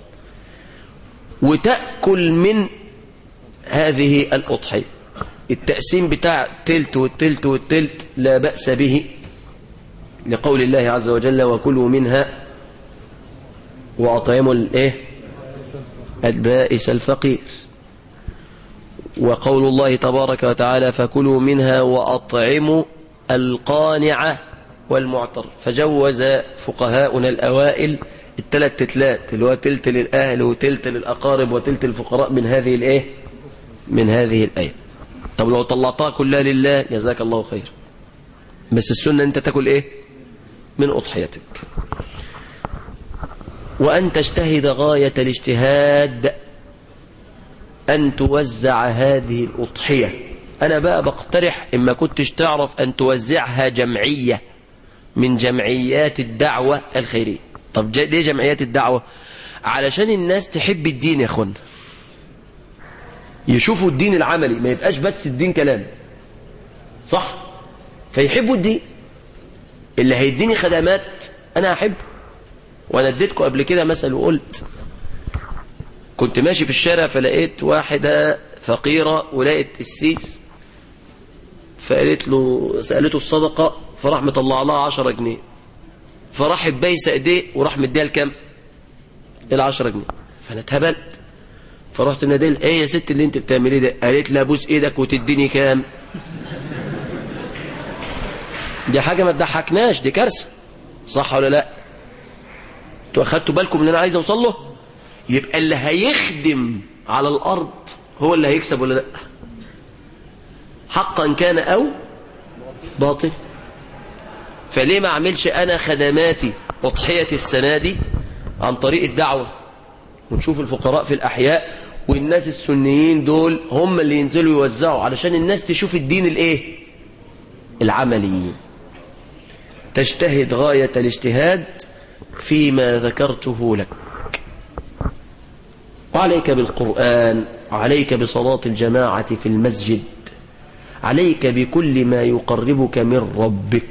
وتأكل من هذه الأضحية. التقسيم بتاع تلت والتلت والتلت لا بأس به، لقول الله عز وجل: وكلوا منها وأطعموا الايه؟ البائس الفقير. وقول الله تبارك وتعالى: فكلوا منها وأطعموا القانع والمعتر. فجوز فقهاؤنا الأوائل الثلاث تتلات، اللي هو تلت للأهل وتلت للأقارب وتلت الفقراء من هذه الايه؟ من هذه الآية. طب لو طلعتها كلها لله جزاك الله خير، بس السنة انت تاكل ايه؟ من أضحيتك. وأن تجتهد غاية الاجتهاد أن توزع هذه الأضحية. أنا بقى بقترح إما كنتش تعرف أن توزعها جمعية من جمعيات الدعوة الخيرية. طب ليه جمعيات الدعوة؟ علشان الناس تحب الدين يا أخوانا، يشوفوا الدين العملي، ما يبقاش بس الدين كلام، صح؟ فيحبوا الدين. اللي هيديني خدمات أنا أحبه. وأنا اديتكم قبل كده مثل وقلت كنت ماشي في الشارع فلقيت واحدة فقيرة ولقيت السيس، فقالت له سألته الصدقة، فراح مطلع لها عشرة جنيه، فراح بايسة ايديه وراح مديها الكام؟ العشرة جنيه. فانا اتهبلت فرحت نادل ايه يا ست اللي انت بتعمليه ده؟ قالت لي ابوس ايدك وتديني كام؟ دي حاجة ما تضحكناش، دي كارثة. صح ولا لا؟ انتوا اخدتوا بالكم من اللي انا عايز اوصل له؟ يبقى اللي هيخدم على الارض هو اللي هيكسب ولا لا؟ حقا كان او باطل. فليه ما اعملش انا خدماتي اضحية السنة دي عن طريق الدعوة، ونشوف الفقراء في الاحياء والناس السنيين دول هم اللي ينزلوا يوزعوا علشان الناس تشوف الدين الايه العملي. تجتهد غاية الاجتهاد فيما ذكرته لك، وعليك بالقرآن، عليك بصلاة الجماعة في المسجد، عليك بكل ما يقربك من ربك.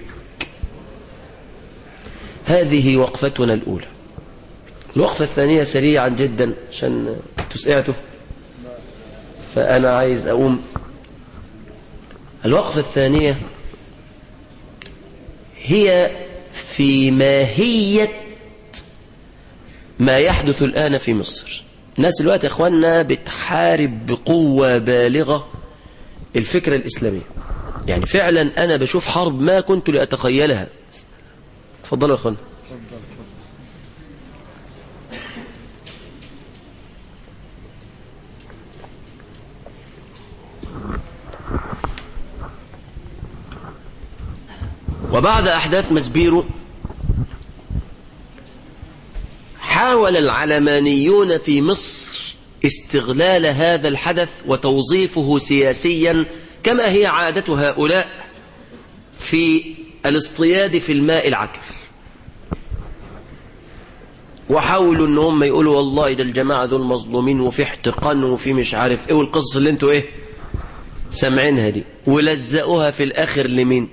هذه وقفتنا الأولى. الوقفة الثانية سريعا جدا عشان تسقعته فأنا عايز أقوم. الوقفة الثانية هي في ماهية ما يحدث الآن في مصر. الناس الوقت يا أخواننا بتحارب بقوة بالغة الفكرة الإسلامية، يعني فعلا أنا بشوف حرب ما كنت لأتخيلها. تفضلوا يا أخوانا. وبعد أحداث مسبيرو حاول العلمانيون في مصر استغلال هذا الحدث وتوظيفه سياسيا كما هي عادة هؤلاء في الاصطياد في الماء العكر. وحاولوا ان هم يقولوا والله ده الجماعة دول مظلومين وفي احتقان وفي مش عارف ايه والقصص اللي انتوا ايه سامعينها دي، ولزقوها في الاخر لمين؟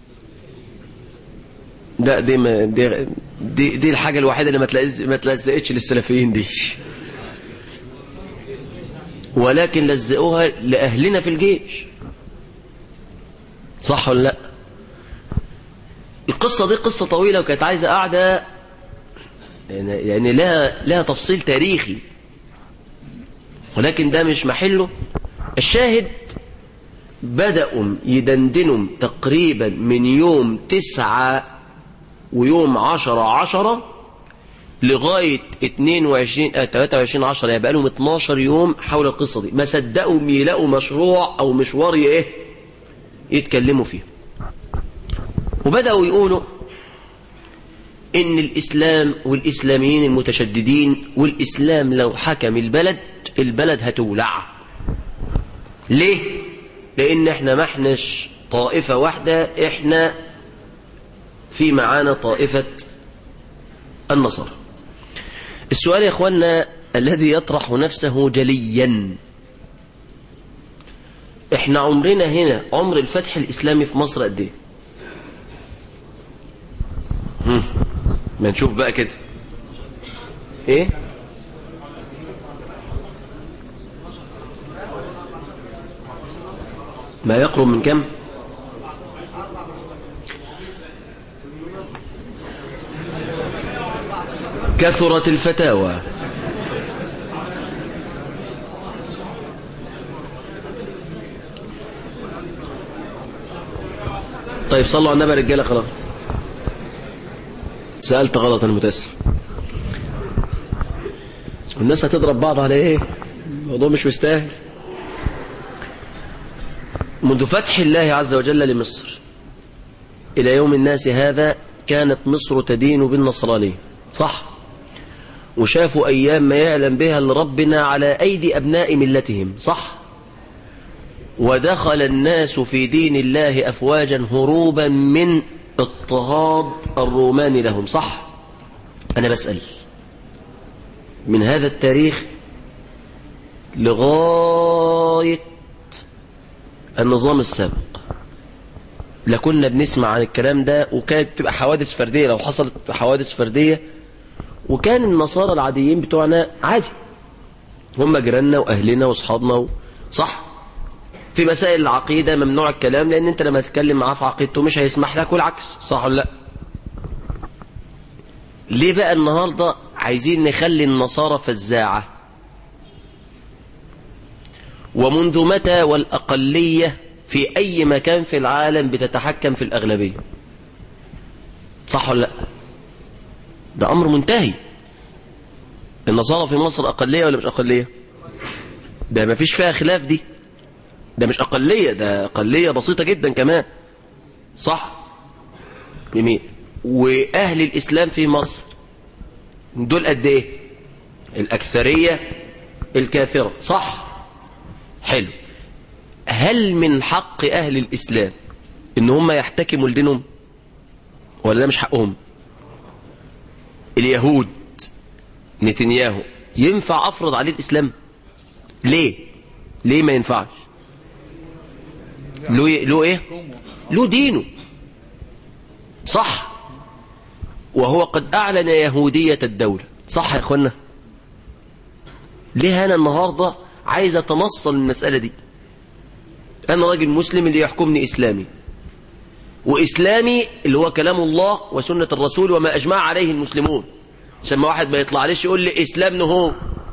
ده دي ما دي, دي دي الحاجة الوحيدة اللي ما ما تلزقتش للسلفيين دي، ولكن لزقوها لأهلنا في الجيش. صح ولا لا؟ القصة دي قصة طويلة وكانت عايزة قاعدة يعني, يعني لها لها تفصيل تاريخي، ولكن ده مش محله. الشاهد بدأوا يدندنوا تقريبا من يوم تسعة ويوم عشرة عشرة لغاية اتنين وعشرين اه تلاتة وعشرين عشرة، يعني بقى لهم اتناشر يوم حول القصة دي، ما صدقوا يلاقوا مشروع أو مشوار ايه يتكلموا فيه. وبدأوا يقولوا إن الإسلام والإسلاميين المتشددين، والإسلام لو حكم البلد البلد هتولع. ليه؟ لأن احنا ما احناش طائفة واحدة، احنا في معانا طائفة النصارى. السؤال يا اخوانا الذي يطرح نفسه جليا، احنا عمرنا هنا عمر الفتح الإسلامي في مصر قد ايه؟ ما نشوف بقى كده ايه ما يقرب من كم؟ كثرت الفتاوى. طيب صلوا على النبي يا رجاله. خلاص سألت غلط، انا متأسف. الناس هتضرب بعض على ايه؟ الموضوع مش مستاهل. منذ فتح الله عز وجل لمصر إلى يوم الناس هذا كانت مصر تدين بالنصرانية، صح؟ وشافوا أيام ما يعلم بها لربنا على أيدي أبناء ملتهم، صح؟ ودخل الناس في دين الله أفواجا هروبا من اضطهاد الرومان لهم، صح؟ أنا بسأل من هذا التاريخ لغاية النظام السابق لكنا بنسمع عن الكلام ده، وكانت تبقى حوادث فردية لو حصلت حوادث فردية، وكان النصارى العاديين بتوعنا عادي، هم جيراننا وأهلنا وأصحابنا، صح؟ في مسائل العقيدة ممنوع الكلام، لأن أنت لما تتكلم معاه في عقيدته مش هيسمح لك، والعكس، صح ولا لا؟ ليه بقى النهاردة عايزين نخلي النصارى فزاعة؟ ومنذ متى والأقلية في أي مكان في العالم بتتحكم في الأغلبية؟ صح ولا لا؟ ده أمر منتهي. النصارى في مصر أقلية ولا مش أقلية؟ ده ما فيش فيها خلاف. دي ده مش أقلية، ده أقلية بسيطة جدا كمان. صح؟ جميل. وأهل الإسلام في مصر دول قد إيه؟ الأكثرية الكافرة. صح؟ حلو. هل من حق أهل الإسلام إن هم يحتكموا لدينهم ولا ده مش حقهم؟ اليهود نتنياهو ينفع أفرض عليه الإسلام؟ ليه؟ ليه ما ينفعش؟ له له إيه؟ له دينه. صح؟ وهو قد أعلن يهودية الدولة. صح يا إخوانا؟ ليه أنا النهاردة عايز أتنصل المسألة دي؟ أنا راجل مسلم، اللي يحكمني إسلامي، وإسلامي اللي هو كلام الله وسنة الرسول وما أجمع عليه المسلمون. عشان ما واحد ما يطلع ليش يقول لي إسلام نهو،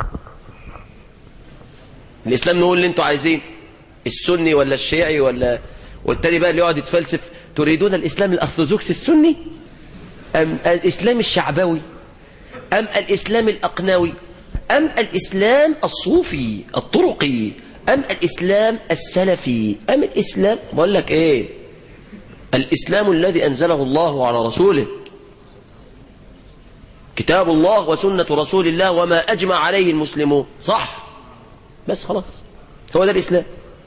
الإسلام نهو اللي انتوا عايزين، السني ولا الشيعي ولا، والتاني بقى اللي يقعد يتفلسف، تريدون الإسلام الأرثوذكسي السني أم الإسلام الشعبوي أم الإسلام الأقناوي أم الإسلام الصوفي الطرقي أم الإسلام السلفي أم الإسلام، بقول لك إيه، الإسلام الذي أنزله الله على رسوله، كتاب الله وسنة رسول الله وما أجمع عليه المسلمون. صح؟ بس خلاص هو ده الإسلام.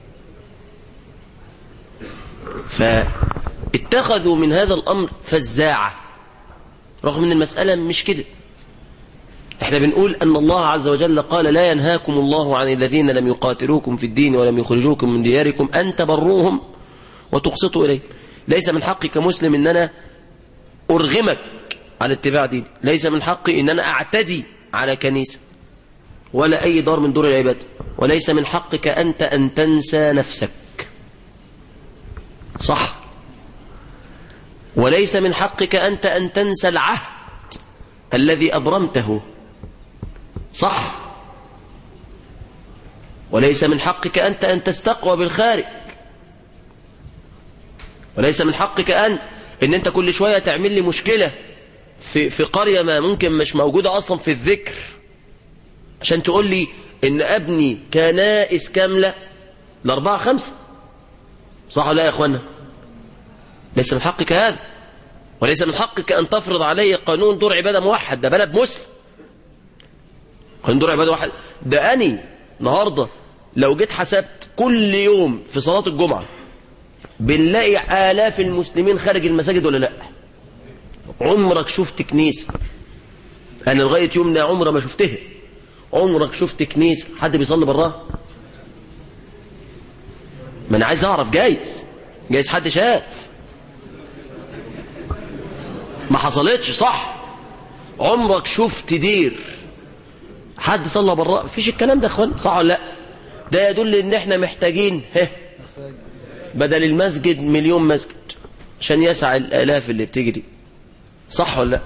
فاتخذوا من هذا الأمر فزاعة، رغم أن المسألة مش كده. احنا بنقول أن الله عز وجل قال لا ينهاكم الله عن الذين لم يقاتلوكم في الدين ولم يخرجوكم من دياركم أن تبروهم وتقسطوا إليه. ليس من حقي كمسلم أن أنا أرغمك على اتباع دين، ليس من حقي أن أنا أعتدي على كنيسة ولا أي دار من دور العباد، وليس من حقك أنت أن تنسى نفسك. صح؟ وليس من حقك أنت أن تنسى العهد الذي أبرمته. صح؟ وليس من حقك أنت أن تستقوى بالخارج، وليس من حقك أن إن أنت كل شوية تعمل لي مشكلة في في قرية ما ممكن مش موجودة أصلا في الذكر، عشان تقول لي إن أبني كنائس كاملة لأربعة خمسة. صح ولا يا إخوانا؟ ليس من حقك هذا. وليس من حقك أن تفرض علي قانون دور عبادة موحد. ده بلد مسلم، قانون دور عبادة واحد. ده أني النهاردة لو جيت حسبت كل يوم في صلاة الجمعة بنلاقي آلاف المسلمين خارج المساجد ولا لا؟ عمرك شفت كنيسة؟ أنا لغاية يومنا عمر ما شفتها. عمرك شفت كنيسة حد بيصلي براها؟ ما أنا عايز أعرف، جايز جايز حد شاف. ما حصلتش. صح؟ عمرك شفت دير حد صلى براها؟ مفيش الكلام ده يا اخوان. صح ولا لا؟ ده يدل ان احنا محتاجين ها بدل المسجد مليون مسجد عشان يسع الالاف اللي بتيجي دي. صح ولا لا؟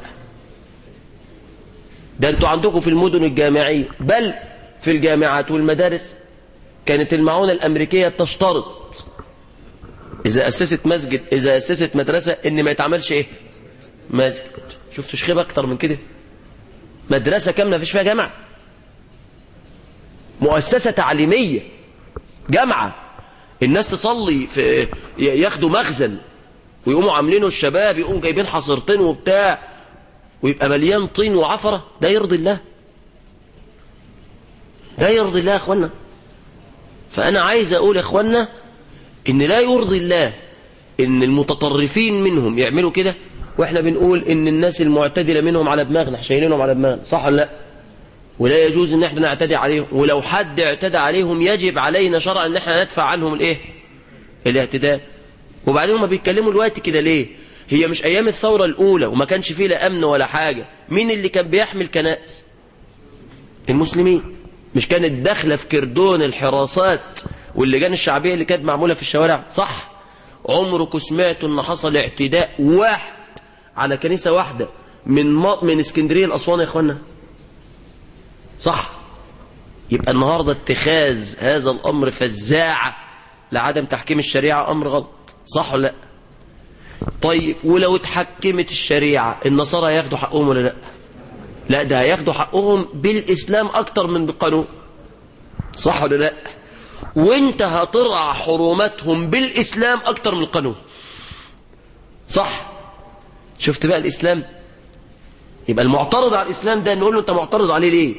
ده انتوا عندكم في المدن الجامعية بل في الجامعات والمدارس كانت المعونة الأمريكية تشترط إذا أسست مسجد إذا أسست مدرسة إن ما يتعملش إيه؟ مسجد. شفتوا خيبة أكتر من كده؟ مدرسة كاملة مفيش فيها جامعة، مؤسسة تعليمية، جامعة، الناس تصلي في ياخدوا مخزن ويقوموا عاملينه الشباب، يقوموا جايبين حصيرتين وبتاع ويبقى مليان طين وعفرة. ده يرضي الله؟ ده يرضي الله يا اخوانا؟ فأنا عايز أقول يا اخوانا إن لا يرضي الله إن المتطرفين منهم يعملوا كده، وإحنا بنقول إن الناس المعتدلة منهم على دماغنا، شايلينهم على دماغنا. صح ولا لا؟ ولا يجوز إن إحنا نعتدي عليهم، ولو حد اعتدى عليهم يجب علينا شرعا إن إحنا ندفع عنهم الإيه؟ الاعتداء. وبعدين هم بيتكلموا الوقت كده ليه؟ هي مش أيام الثورة الأولى وما كانش فيه لا أمن ولا حاجة، مين اللي كان بيحمل كنائس؟ المسلمين. مش كانت داخلة في كردون الحراسات واللجان الشعبية اللي كانت معمولة في الشوارع؟ صح؟ عمركم سمعتوا إن حصل اعتداء واحد على كنيسة واحدة من من اسكندرية لأسوان يا إخوانا؟ صح؟ يبقى النهاردة اتخاذ هذا الأمر فزاعة لعدم تحكيم الشريعة أمر غلط، صح ولا لا؟ طيب ولو اتحكمت الشريعة النصارى هياخدوا حقهم ولا لا؟ لا، ده هياخدوا حقهم بالإسلام أكتر من بالقانون، صح ولا لا؟ وانت هترعى حرماتهم بالإسلام أكتر من القانون، صح؟ شفت بقى الإسلام؟ يبقى المعترض على الإسلام ده نقول له انت معترض عليه ليه؟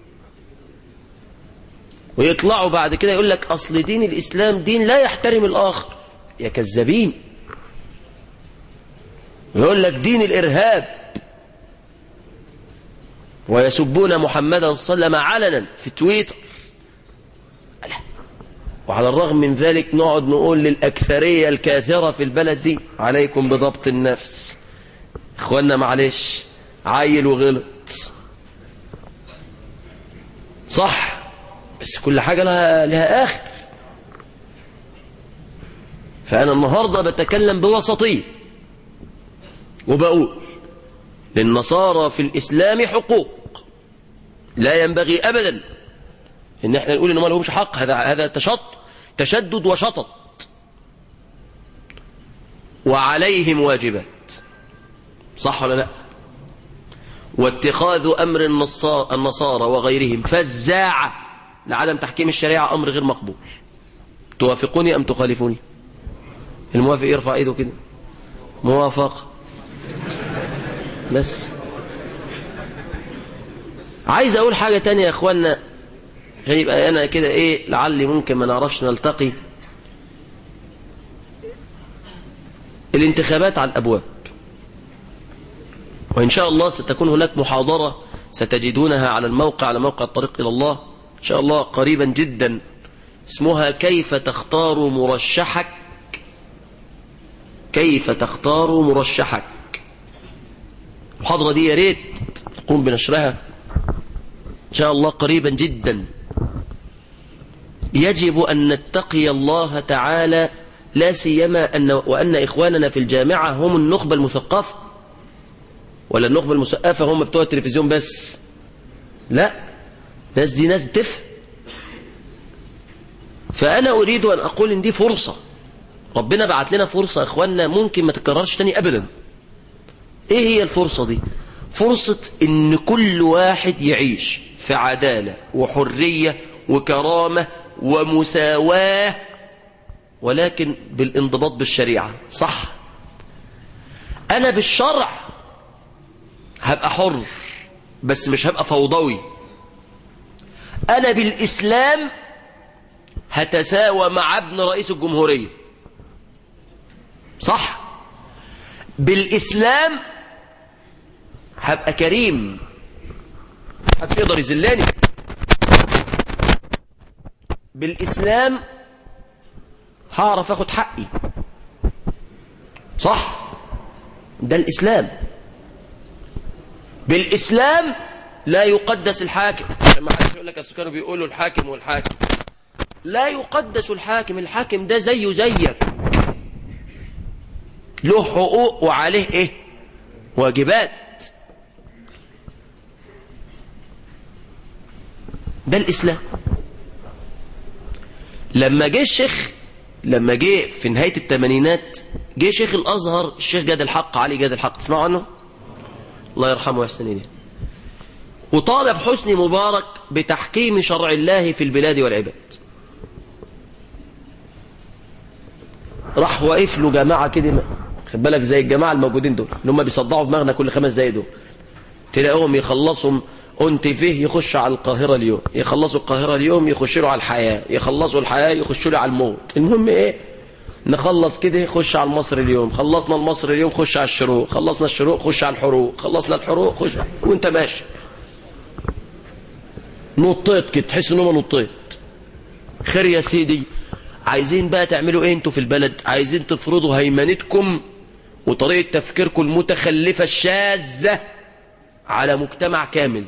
ويطلعوا بعد كده يقول لك أصل دين الإسلام دين لا يحترم الآخر. يا كذابين. يقول لك دين الإرهاب، ويسبون محمدا صلى الله عليه وسلم علنا في تويتر. وعلى الرغم من ذلك نقعد نقول للأكثرية الكاثرة في البلد دي عليكم بضبط النفس. إخواننا معلش، عيل وغلط، صح، بس كل حاجة لها, لها آخر. فأنا النهاردة بتكلم بوسطية وبقول للنصارى في الإسلام حقوق، لا ينبغي أبدا إن احنا نقول إن ما لهمش حق. هذا هذا تشط تشدد وشطط. وعليهم واجبات، صح ولا لا؟ واتخاذ أمر النصارى وغيرهم فزاعة لعدم تحكيم الشريعة أمر غير مقبول. توافقوني أم تخالفوني؟ الموافق يرفع ايده كده. موافق. بس عايز أقول حاجة تانية يا إخوانا، عشان يبقى أنا كده إيه لعلي ممكن ما نعرفش نلتقي. الانتخابات على الأبواب، وإن شاء الله ستكون هناك محاضرة ستجدونها على الموقع، على موقع الطريق إلى الله إن شاء الله قريبا جدا، اسمها كيف تختار مرشحك. كيف تختار مرشحك. المحاضرة دي يا ريت تقوم بنشرها إن شاء الله قريبا جدا. يجب أن نتقي الله تعالى، لا سيما أن وأن إخواننا في الجامعة هم النخبة المثقفة، ولا النخبة المثقفة هم بتوع التلفزيون بس. لا، ناس دي ناس بتفهم. فأنا أريد أن أقول إن دي فرصة ربنا بعت لنا، فرصة إخواننا ممكن ما تكررش تاني أبدا. إيه هي الفرصة دي؟ فرصة إن كل واحد يعيش في عدالة وحرية وكرامة ومساواة، ولكن بالانضباط بالشريعة، صح؟ أنا بالشرع هبقى حر بس مش هبقى فوضوي. أنا بالإسلام هتساوى مع ابن رئيس الجمهورية، صح؟ بالإسلام هبقى كريم، محدش يقدر يذلني. بالإسلام هعرف اخد حقي، صح؟ ده الإسلام. بالإسلام لا يقدس الحاكم، عشان ما حدش يقول لك اصل كانوا بيقولوا الحاكم والحاكم. لا يقدس الحاكم، الحاكم ده زيه زيك، له حقوق وعليه ايه؟ واجبات. ده الإسلام. لما جه الشيخ لما جه في نهاية الثمانينات جه شيخ الأزهر الشيخ جاد الحق، علي جاد الحق، تسمعوا عنه؟ الله يرحمه ويحسن إليه. وطالب حسني مبارك بتحكيم شرع الله في البلاد والعباد. راح واقف له جماعة كده، خد بالك زي الجماعة الموجودين دول اللي هم بيصدعوا دماغنا كل خمس دقايق دول، تلاقيهم يخلصوا أنت فيه يخش على القاهرة اليوم، يخلصوا القاهرة اليوم يخشوا له على الحياة، يخلصوا الحياة يخشوا له على الموت. المهم إيه؟ نخلص كده خش على المصري اليوم، خلصنا المصري اليوم خش على الشروق، خلصنا الشروق خش على الحروق، خلصنا الحروق خش على... وانت ماشي نطيت كده تحس ان هم نطيت. خير يا سيدي، عايزين بقى تعملوا ايه انتوا في البلد؟ عايزين تفرضوا هيمنتكم وطريقة تفكيركم المتخلفة الشاذة على مجتمع كامل،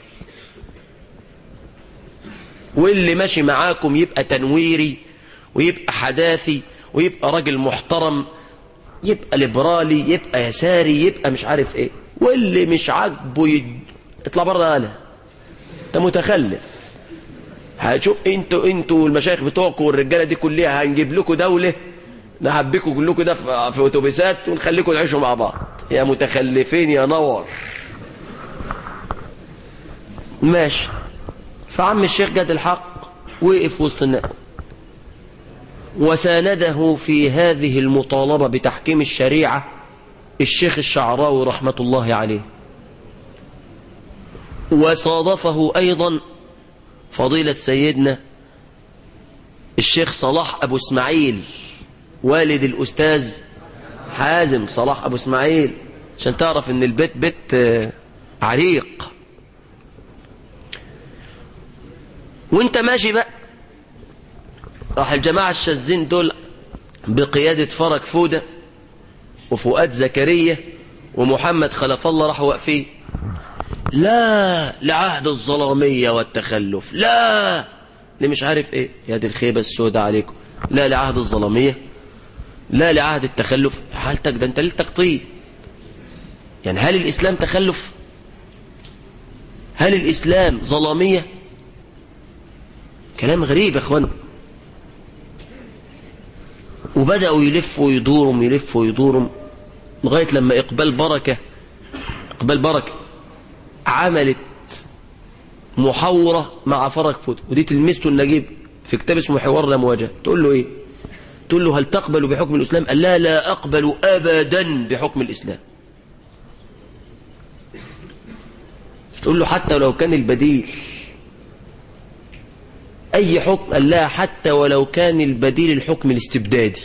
واللي ماشي معاكم يبقى تنويري ويبقى حداثي ويبقى راجل محترم، يبقى ليبرالي، يبقى يساري، يبقى مش عارف ايه، واللي مش عاجبه يد... اطلع بره. انا انت متخلف. هتشوف انتوا انتوا والمشايخ بتوعكم والرجاله دي كلها هنجيب لكم دوله نحبكم كلكم ده في اتوبيسات ونخليكم تعيشوا مع بعض. يا متخلفين يا نور. ماشي. فعم الشيخ جاد الحق وقف وسط الناس وسانده في هذه المطالبة بتحكيم الشريعة الشيخ الشعراوي رحمة الله عليه، وصادفه أيضا فضيلة سيدنا الشيخ صلاح أبو اسماعيل والد الأستاذ حازم صلاح أبو اسماعيل، عشان تعرف ان البيت بيت عريق. وانت ماشي بقى راح الجماعة الشاذين دول بقيادة فرج فودة وفؤاد زكريا ومحمد خلف الله راحوا واقفين، لا لعهد الظلامية والتخلف، لا اللي مش عارف ايه، يا دي الخيبة السوداء عليكم، لا لعهد الظلامية، لا لعهد التخلف. حالتك ده انت ليلتك طيب. يعني هل الإسلام تخلف؟ هل الإسلام ظلامية؟ كلام غريب يا اخوان. وبدأوا يلفوا ويدورهم يلفوا ويدورهم لغاية لما إقبال بركة إقبال بركة عملت محاورة مع فرج فوت، ودي تلمسته النجيب في كتاب اسمه حوار لا مواجهة. تقول له ايه؟ تقول له هل تقبل بحكم الإسلام؟ قال لا لا أقبل أبدا بحكم الإسلام. تقول له حتى ولو كان البديل أي حكم؟ قال لا حتى ولو كان البديل الحكم الاستبدادي.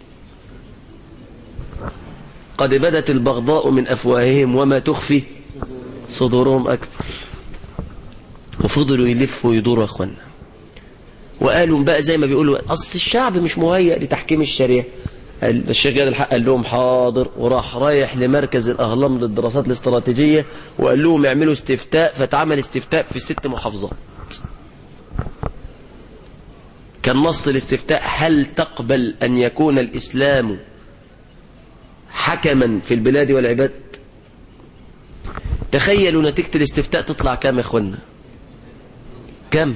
قد بدت البغضاء من أفواههم وما تخفي صدورهم أكبر. وفضلوا يلفوا ويدوروا يا أخوانا، وقالوا بقى زي ما بيقولوا أصل الشعب مش مهيأ لتحكيم الشريعة. الشيخ جاد الحق قال لهم حاضر، وراح رايح لمركز الأهرام للدراسات الاستراتيجية وقال لهم يعملوا استفتاء، فتعمل استفتاء في ست محافظات. كان نص الاستفتاء هل تقبل أن يكون الإسلام حكما في البلاد والعباد؟ تخيلوا نتيجة الاستفتاء تطلع كام يا اخوانا؟ كم؟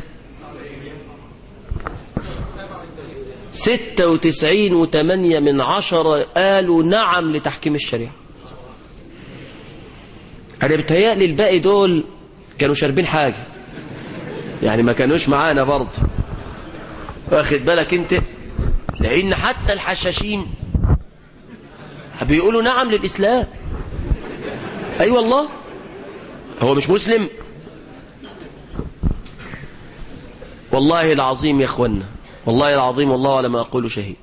ستة وتسعين وثمانية من عشرة قالوا نعم لتحكيم الشريعة. أنا بتهيألي الباقي دول كانوا شاربين حاجة، يعني ما كانوش معانا برضه، واخد بالك انت؟ لأن حتى الحشاشين بيقولوا نعم للإسلام. أي أيوة والله، هو مش مسلم؟ والله العظيم يا اخوانا، والله العظيم والله على ما أقول شهيد،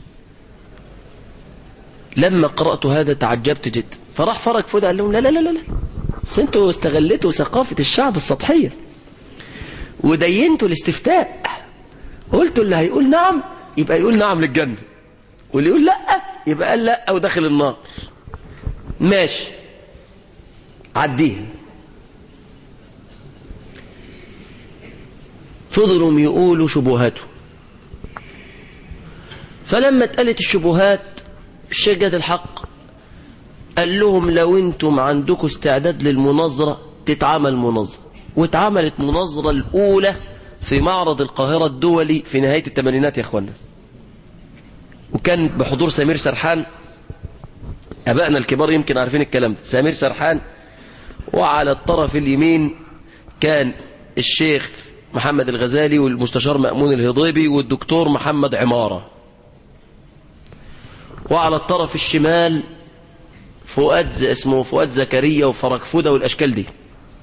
لما قرأت هذا تعجبت جدا. فراح فرج فودة قال لهم لا لا لا لا، انتوا استغلتوا ثقافة الشعب السطحية ودينتوا الاستفتاء، قلتوا اللي هيقول نعم يبقى يقول نعم للجنة، واللي يقول لا يبقى قال لا أو داخل النار. ماشي عديها. فضلوا يقولوا شبهاته، فلما اتقالت الشبهات الشيخ جاد الحق قال لهم لو انتم عندكم استعداد للمناظرة تتعمل مناظرة. واتعملت مناظرة الأولى في معرض القاهرة الدولي في نهاية الثمانينات يا اخوانا، وكان بحضور سمير سرحان. أبائنا الكبار يمكن عارفين الكلام ده. سمير سرحان، وعلى الطرف اليمين كان الشيخ محمد الغزالي والمستشار مأمون الهضيبي والدكتور محمد عمارة، وعلى الطرف الشمال فؤاد اسمه فؤاد زكريا وفرج فودة والأشكال دي.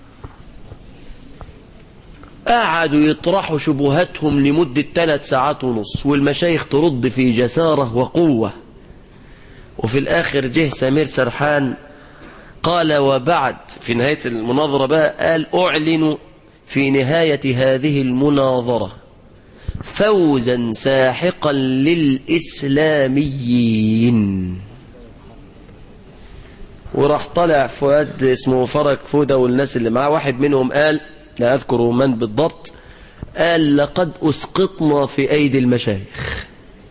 قعدوا يطرحوا شبهاتهم لمدة ثلاث ساعات ونص، والمشايخ ترد في جسارة وقوة. وفي الآخر جه سمير سرحان قال وبعد في نهاية المناظرة بقى قال أعلن في نهاية هذه المناظرة فوزا ساحقا للإسلاميين. وراح طلع فؤاد اسمه فرج فودة والناس اللي معاه، واحد منهم قال لا أذكر من بالضبط، قال لقد أسقطنا في أيدي المشايخ.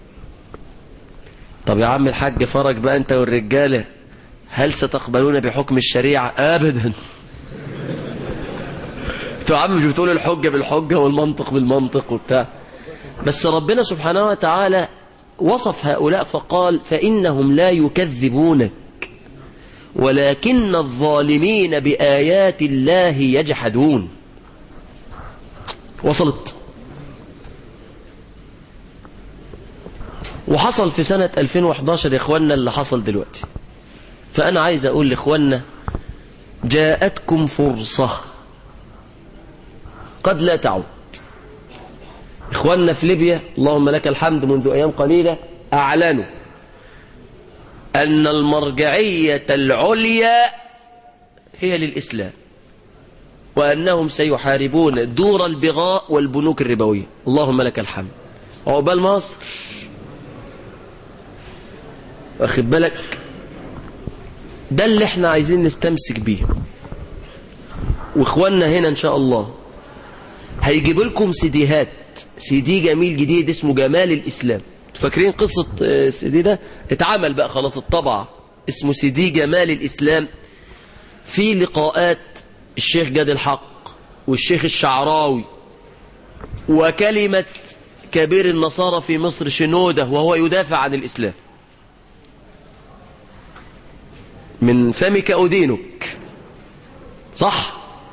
طب يا عم الحاج فرج بقى أنت والرجالة، هل ستقبلون بحكم الشريعة؟ أبدا. انتوا يا عم مش بتقولوا الحجة بالحجة والمنطق بالمنطق وبتاع. بس ربنا سبحانه وتعالى وصف هؤلاء فقال فإنهم لا يكذبونك ولكن الظالمين بآيات الله يجحدون. وصلت. وحصل في سنة ألفين وإحدى عشر يا إخواننا اللي حصل دلوقتي. فأنا عايز أقول لإخواننا جاءتكم فرصة قد لا تعود. إخواننا في ليبيا اللهم لك الحمد منذ أيام قليلة أعلنوا أن المرجعية العليا هي للإسلام وأنهم سيحاربون دور البغاء والبنوك الربوية. اللهم لك الحمد. عقبال مصر. واخد بالك؟ ده اللي احنا عايزين نستمسك بيه. واخواننا هنا ان شاء الله هيجيب لكم سيديهات، سيدي جميل جديد اسمه جمال الإسلام. فاكرين قصة السيدي ده؟ اتعمل بقى خلاص الطبعة، اسمه سيدي جمال الإسلام. في لقاءات الشيخ جاد الحق والشيخ الشعراوي وكلمة كبير النصارى في مصر شنودة وهو يدافع عن الإسلام. من فمك أدينك، صح؟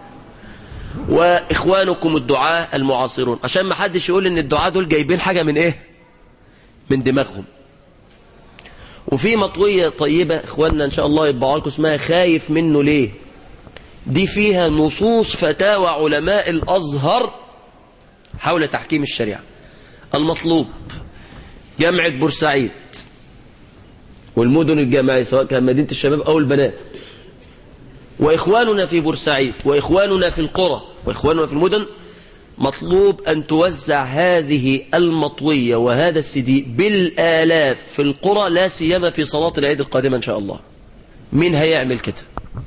وإخوانكم الدعاة المعاصرون، عشان ما حدش يقول إن الدعاة دول جايبين حاجة من إيه؟ من دماغهم. وفي مطوية طيبة إخواننا إن شاء الله يطبعوا لكم اسمها خايف منه ليه؟ دي فيها نصوص فتاوى علماء الأزهر حول تحكيم الشريعة. المطلوب جامعة بورسعيد والمدن الجامعية سواء كان مدينة الشباب أو البنات، وإخواننا في بورسعيد وإخواننا في القرى وإخواننا في المدن، مطلوب أن توزع هذه المطوية وهذا السيدي بالآلاف في القرى، لا سيما في صلاة العيد القادمة إن شاء الله. مين هيعمل كده؟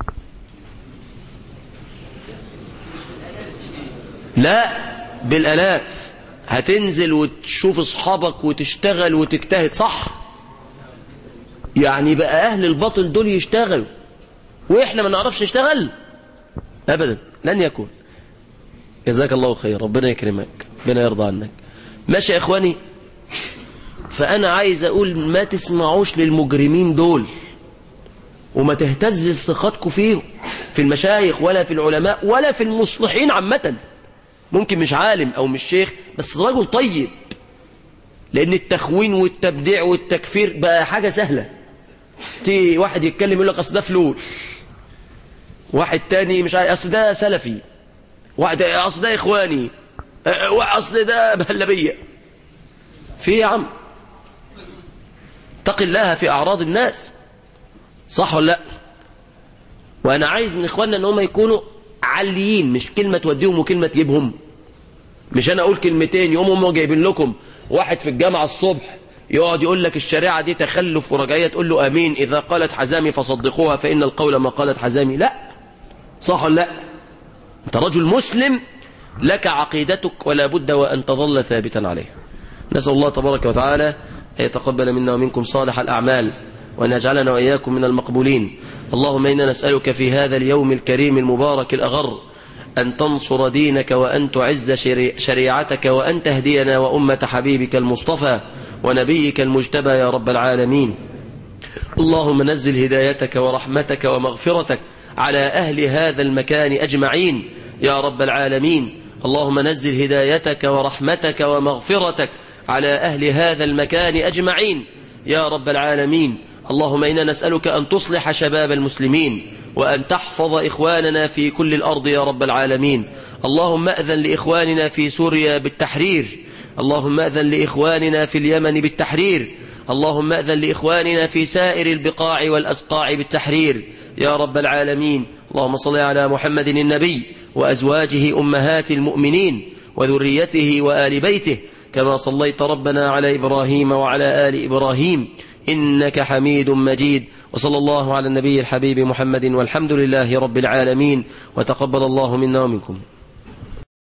لا، بالآلاف. هتنزل وتشوف أصحابك وتشتغل وتجتهد، صح؟ يعني بقى أهل الباطل دول يشتغلوا وإحنا ما نعرفش نشتغل؟ أبدا، لن يكون. جزاك الله خير، ربنا يكرمك، ربنا يرضى عنك. ماشي يا إخواني؟ فأنا عايز أقول ما تسمعوش للمجرمين دول وما تهتز ثقتكم فيهم، في المشايخ ولا في العلماء ولا في المصلحين عامة. ممكن مش عالم أو مش شيخ بس رجل طيب، لأن التخوين والتبديع والتكفير بقى حاجة سهلة. تي واحد يتكلم يقول لك أصل ده فلول، واحد تاني مش عارف أصل ده سلفي، واحد أصل ده إخواني، أصل ده بهلبية. في يا عم اتق الله في أعراض الناس، صح ولا لا؟ وأنا عايز من إخواننا أن هم يكونوا عاليين، مش كلمة توديهم وكلمة تجيبهم. مش أنا أقول كلمتين يوم هم جايبين لكم واحد في الجامعة الصبح يقعد يقول لك الشريعة دي تخلف ورجعية، تقول له أمين إذا قالت حزامي فصدقوها فإن القول ما قالت حزامي. لا، صح ولا لا؟ أنت رجل مسلم لك عقيدتك ولا بد وأن تظل ثابتا عليها. نسأل الله تبارك وتعالى أن يتقبل منا ومنكم صالح الأعمال وأن يجعلنا وإياكم من المقبولين. اللهم إنا نسألك في هذا اليوم الكريم المبارك الأغر أن تنصر دينك وأن تعز شريعتك وأن تهدينا وأمة حبيبك المصطفى ونبيك المجتبى يا رب العالمين. اللهم نزل هدايتك ورحمتك ومغفرتك على أهل هذا المكان أجمعين يا رب العالمين. اللهم نزل هدايتك ورحمتك ومغفرتك على أهل هذا المكان أجمعين يا رب العالمين. اللهم إنا نسألك أن تصلح شباب المسلمين وأن تحفظ إخواننا في كل الأرض يا رب العالمين. اللهم أذن لإخواننا في سوريا بالتحرير، اللهم أذن لإخواننا في اليمن بالتحرير، اللهم أذن لإخواننا في سائر البقاع والأسقاع بالتحرير يا رب العالمين. اللهم صل على محمد النبي وأزواجه أمهات المؤمنين وذريته وآل بيته كما صليت ربنا على إبراهيم وعلى آل إبراهيم إنك حميد مجيد. وصلى الله على النبي الحبيب محمد والحمد لله رب العالمين، وتقبل الله منا ومنكم.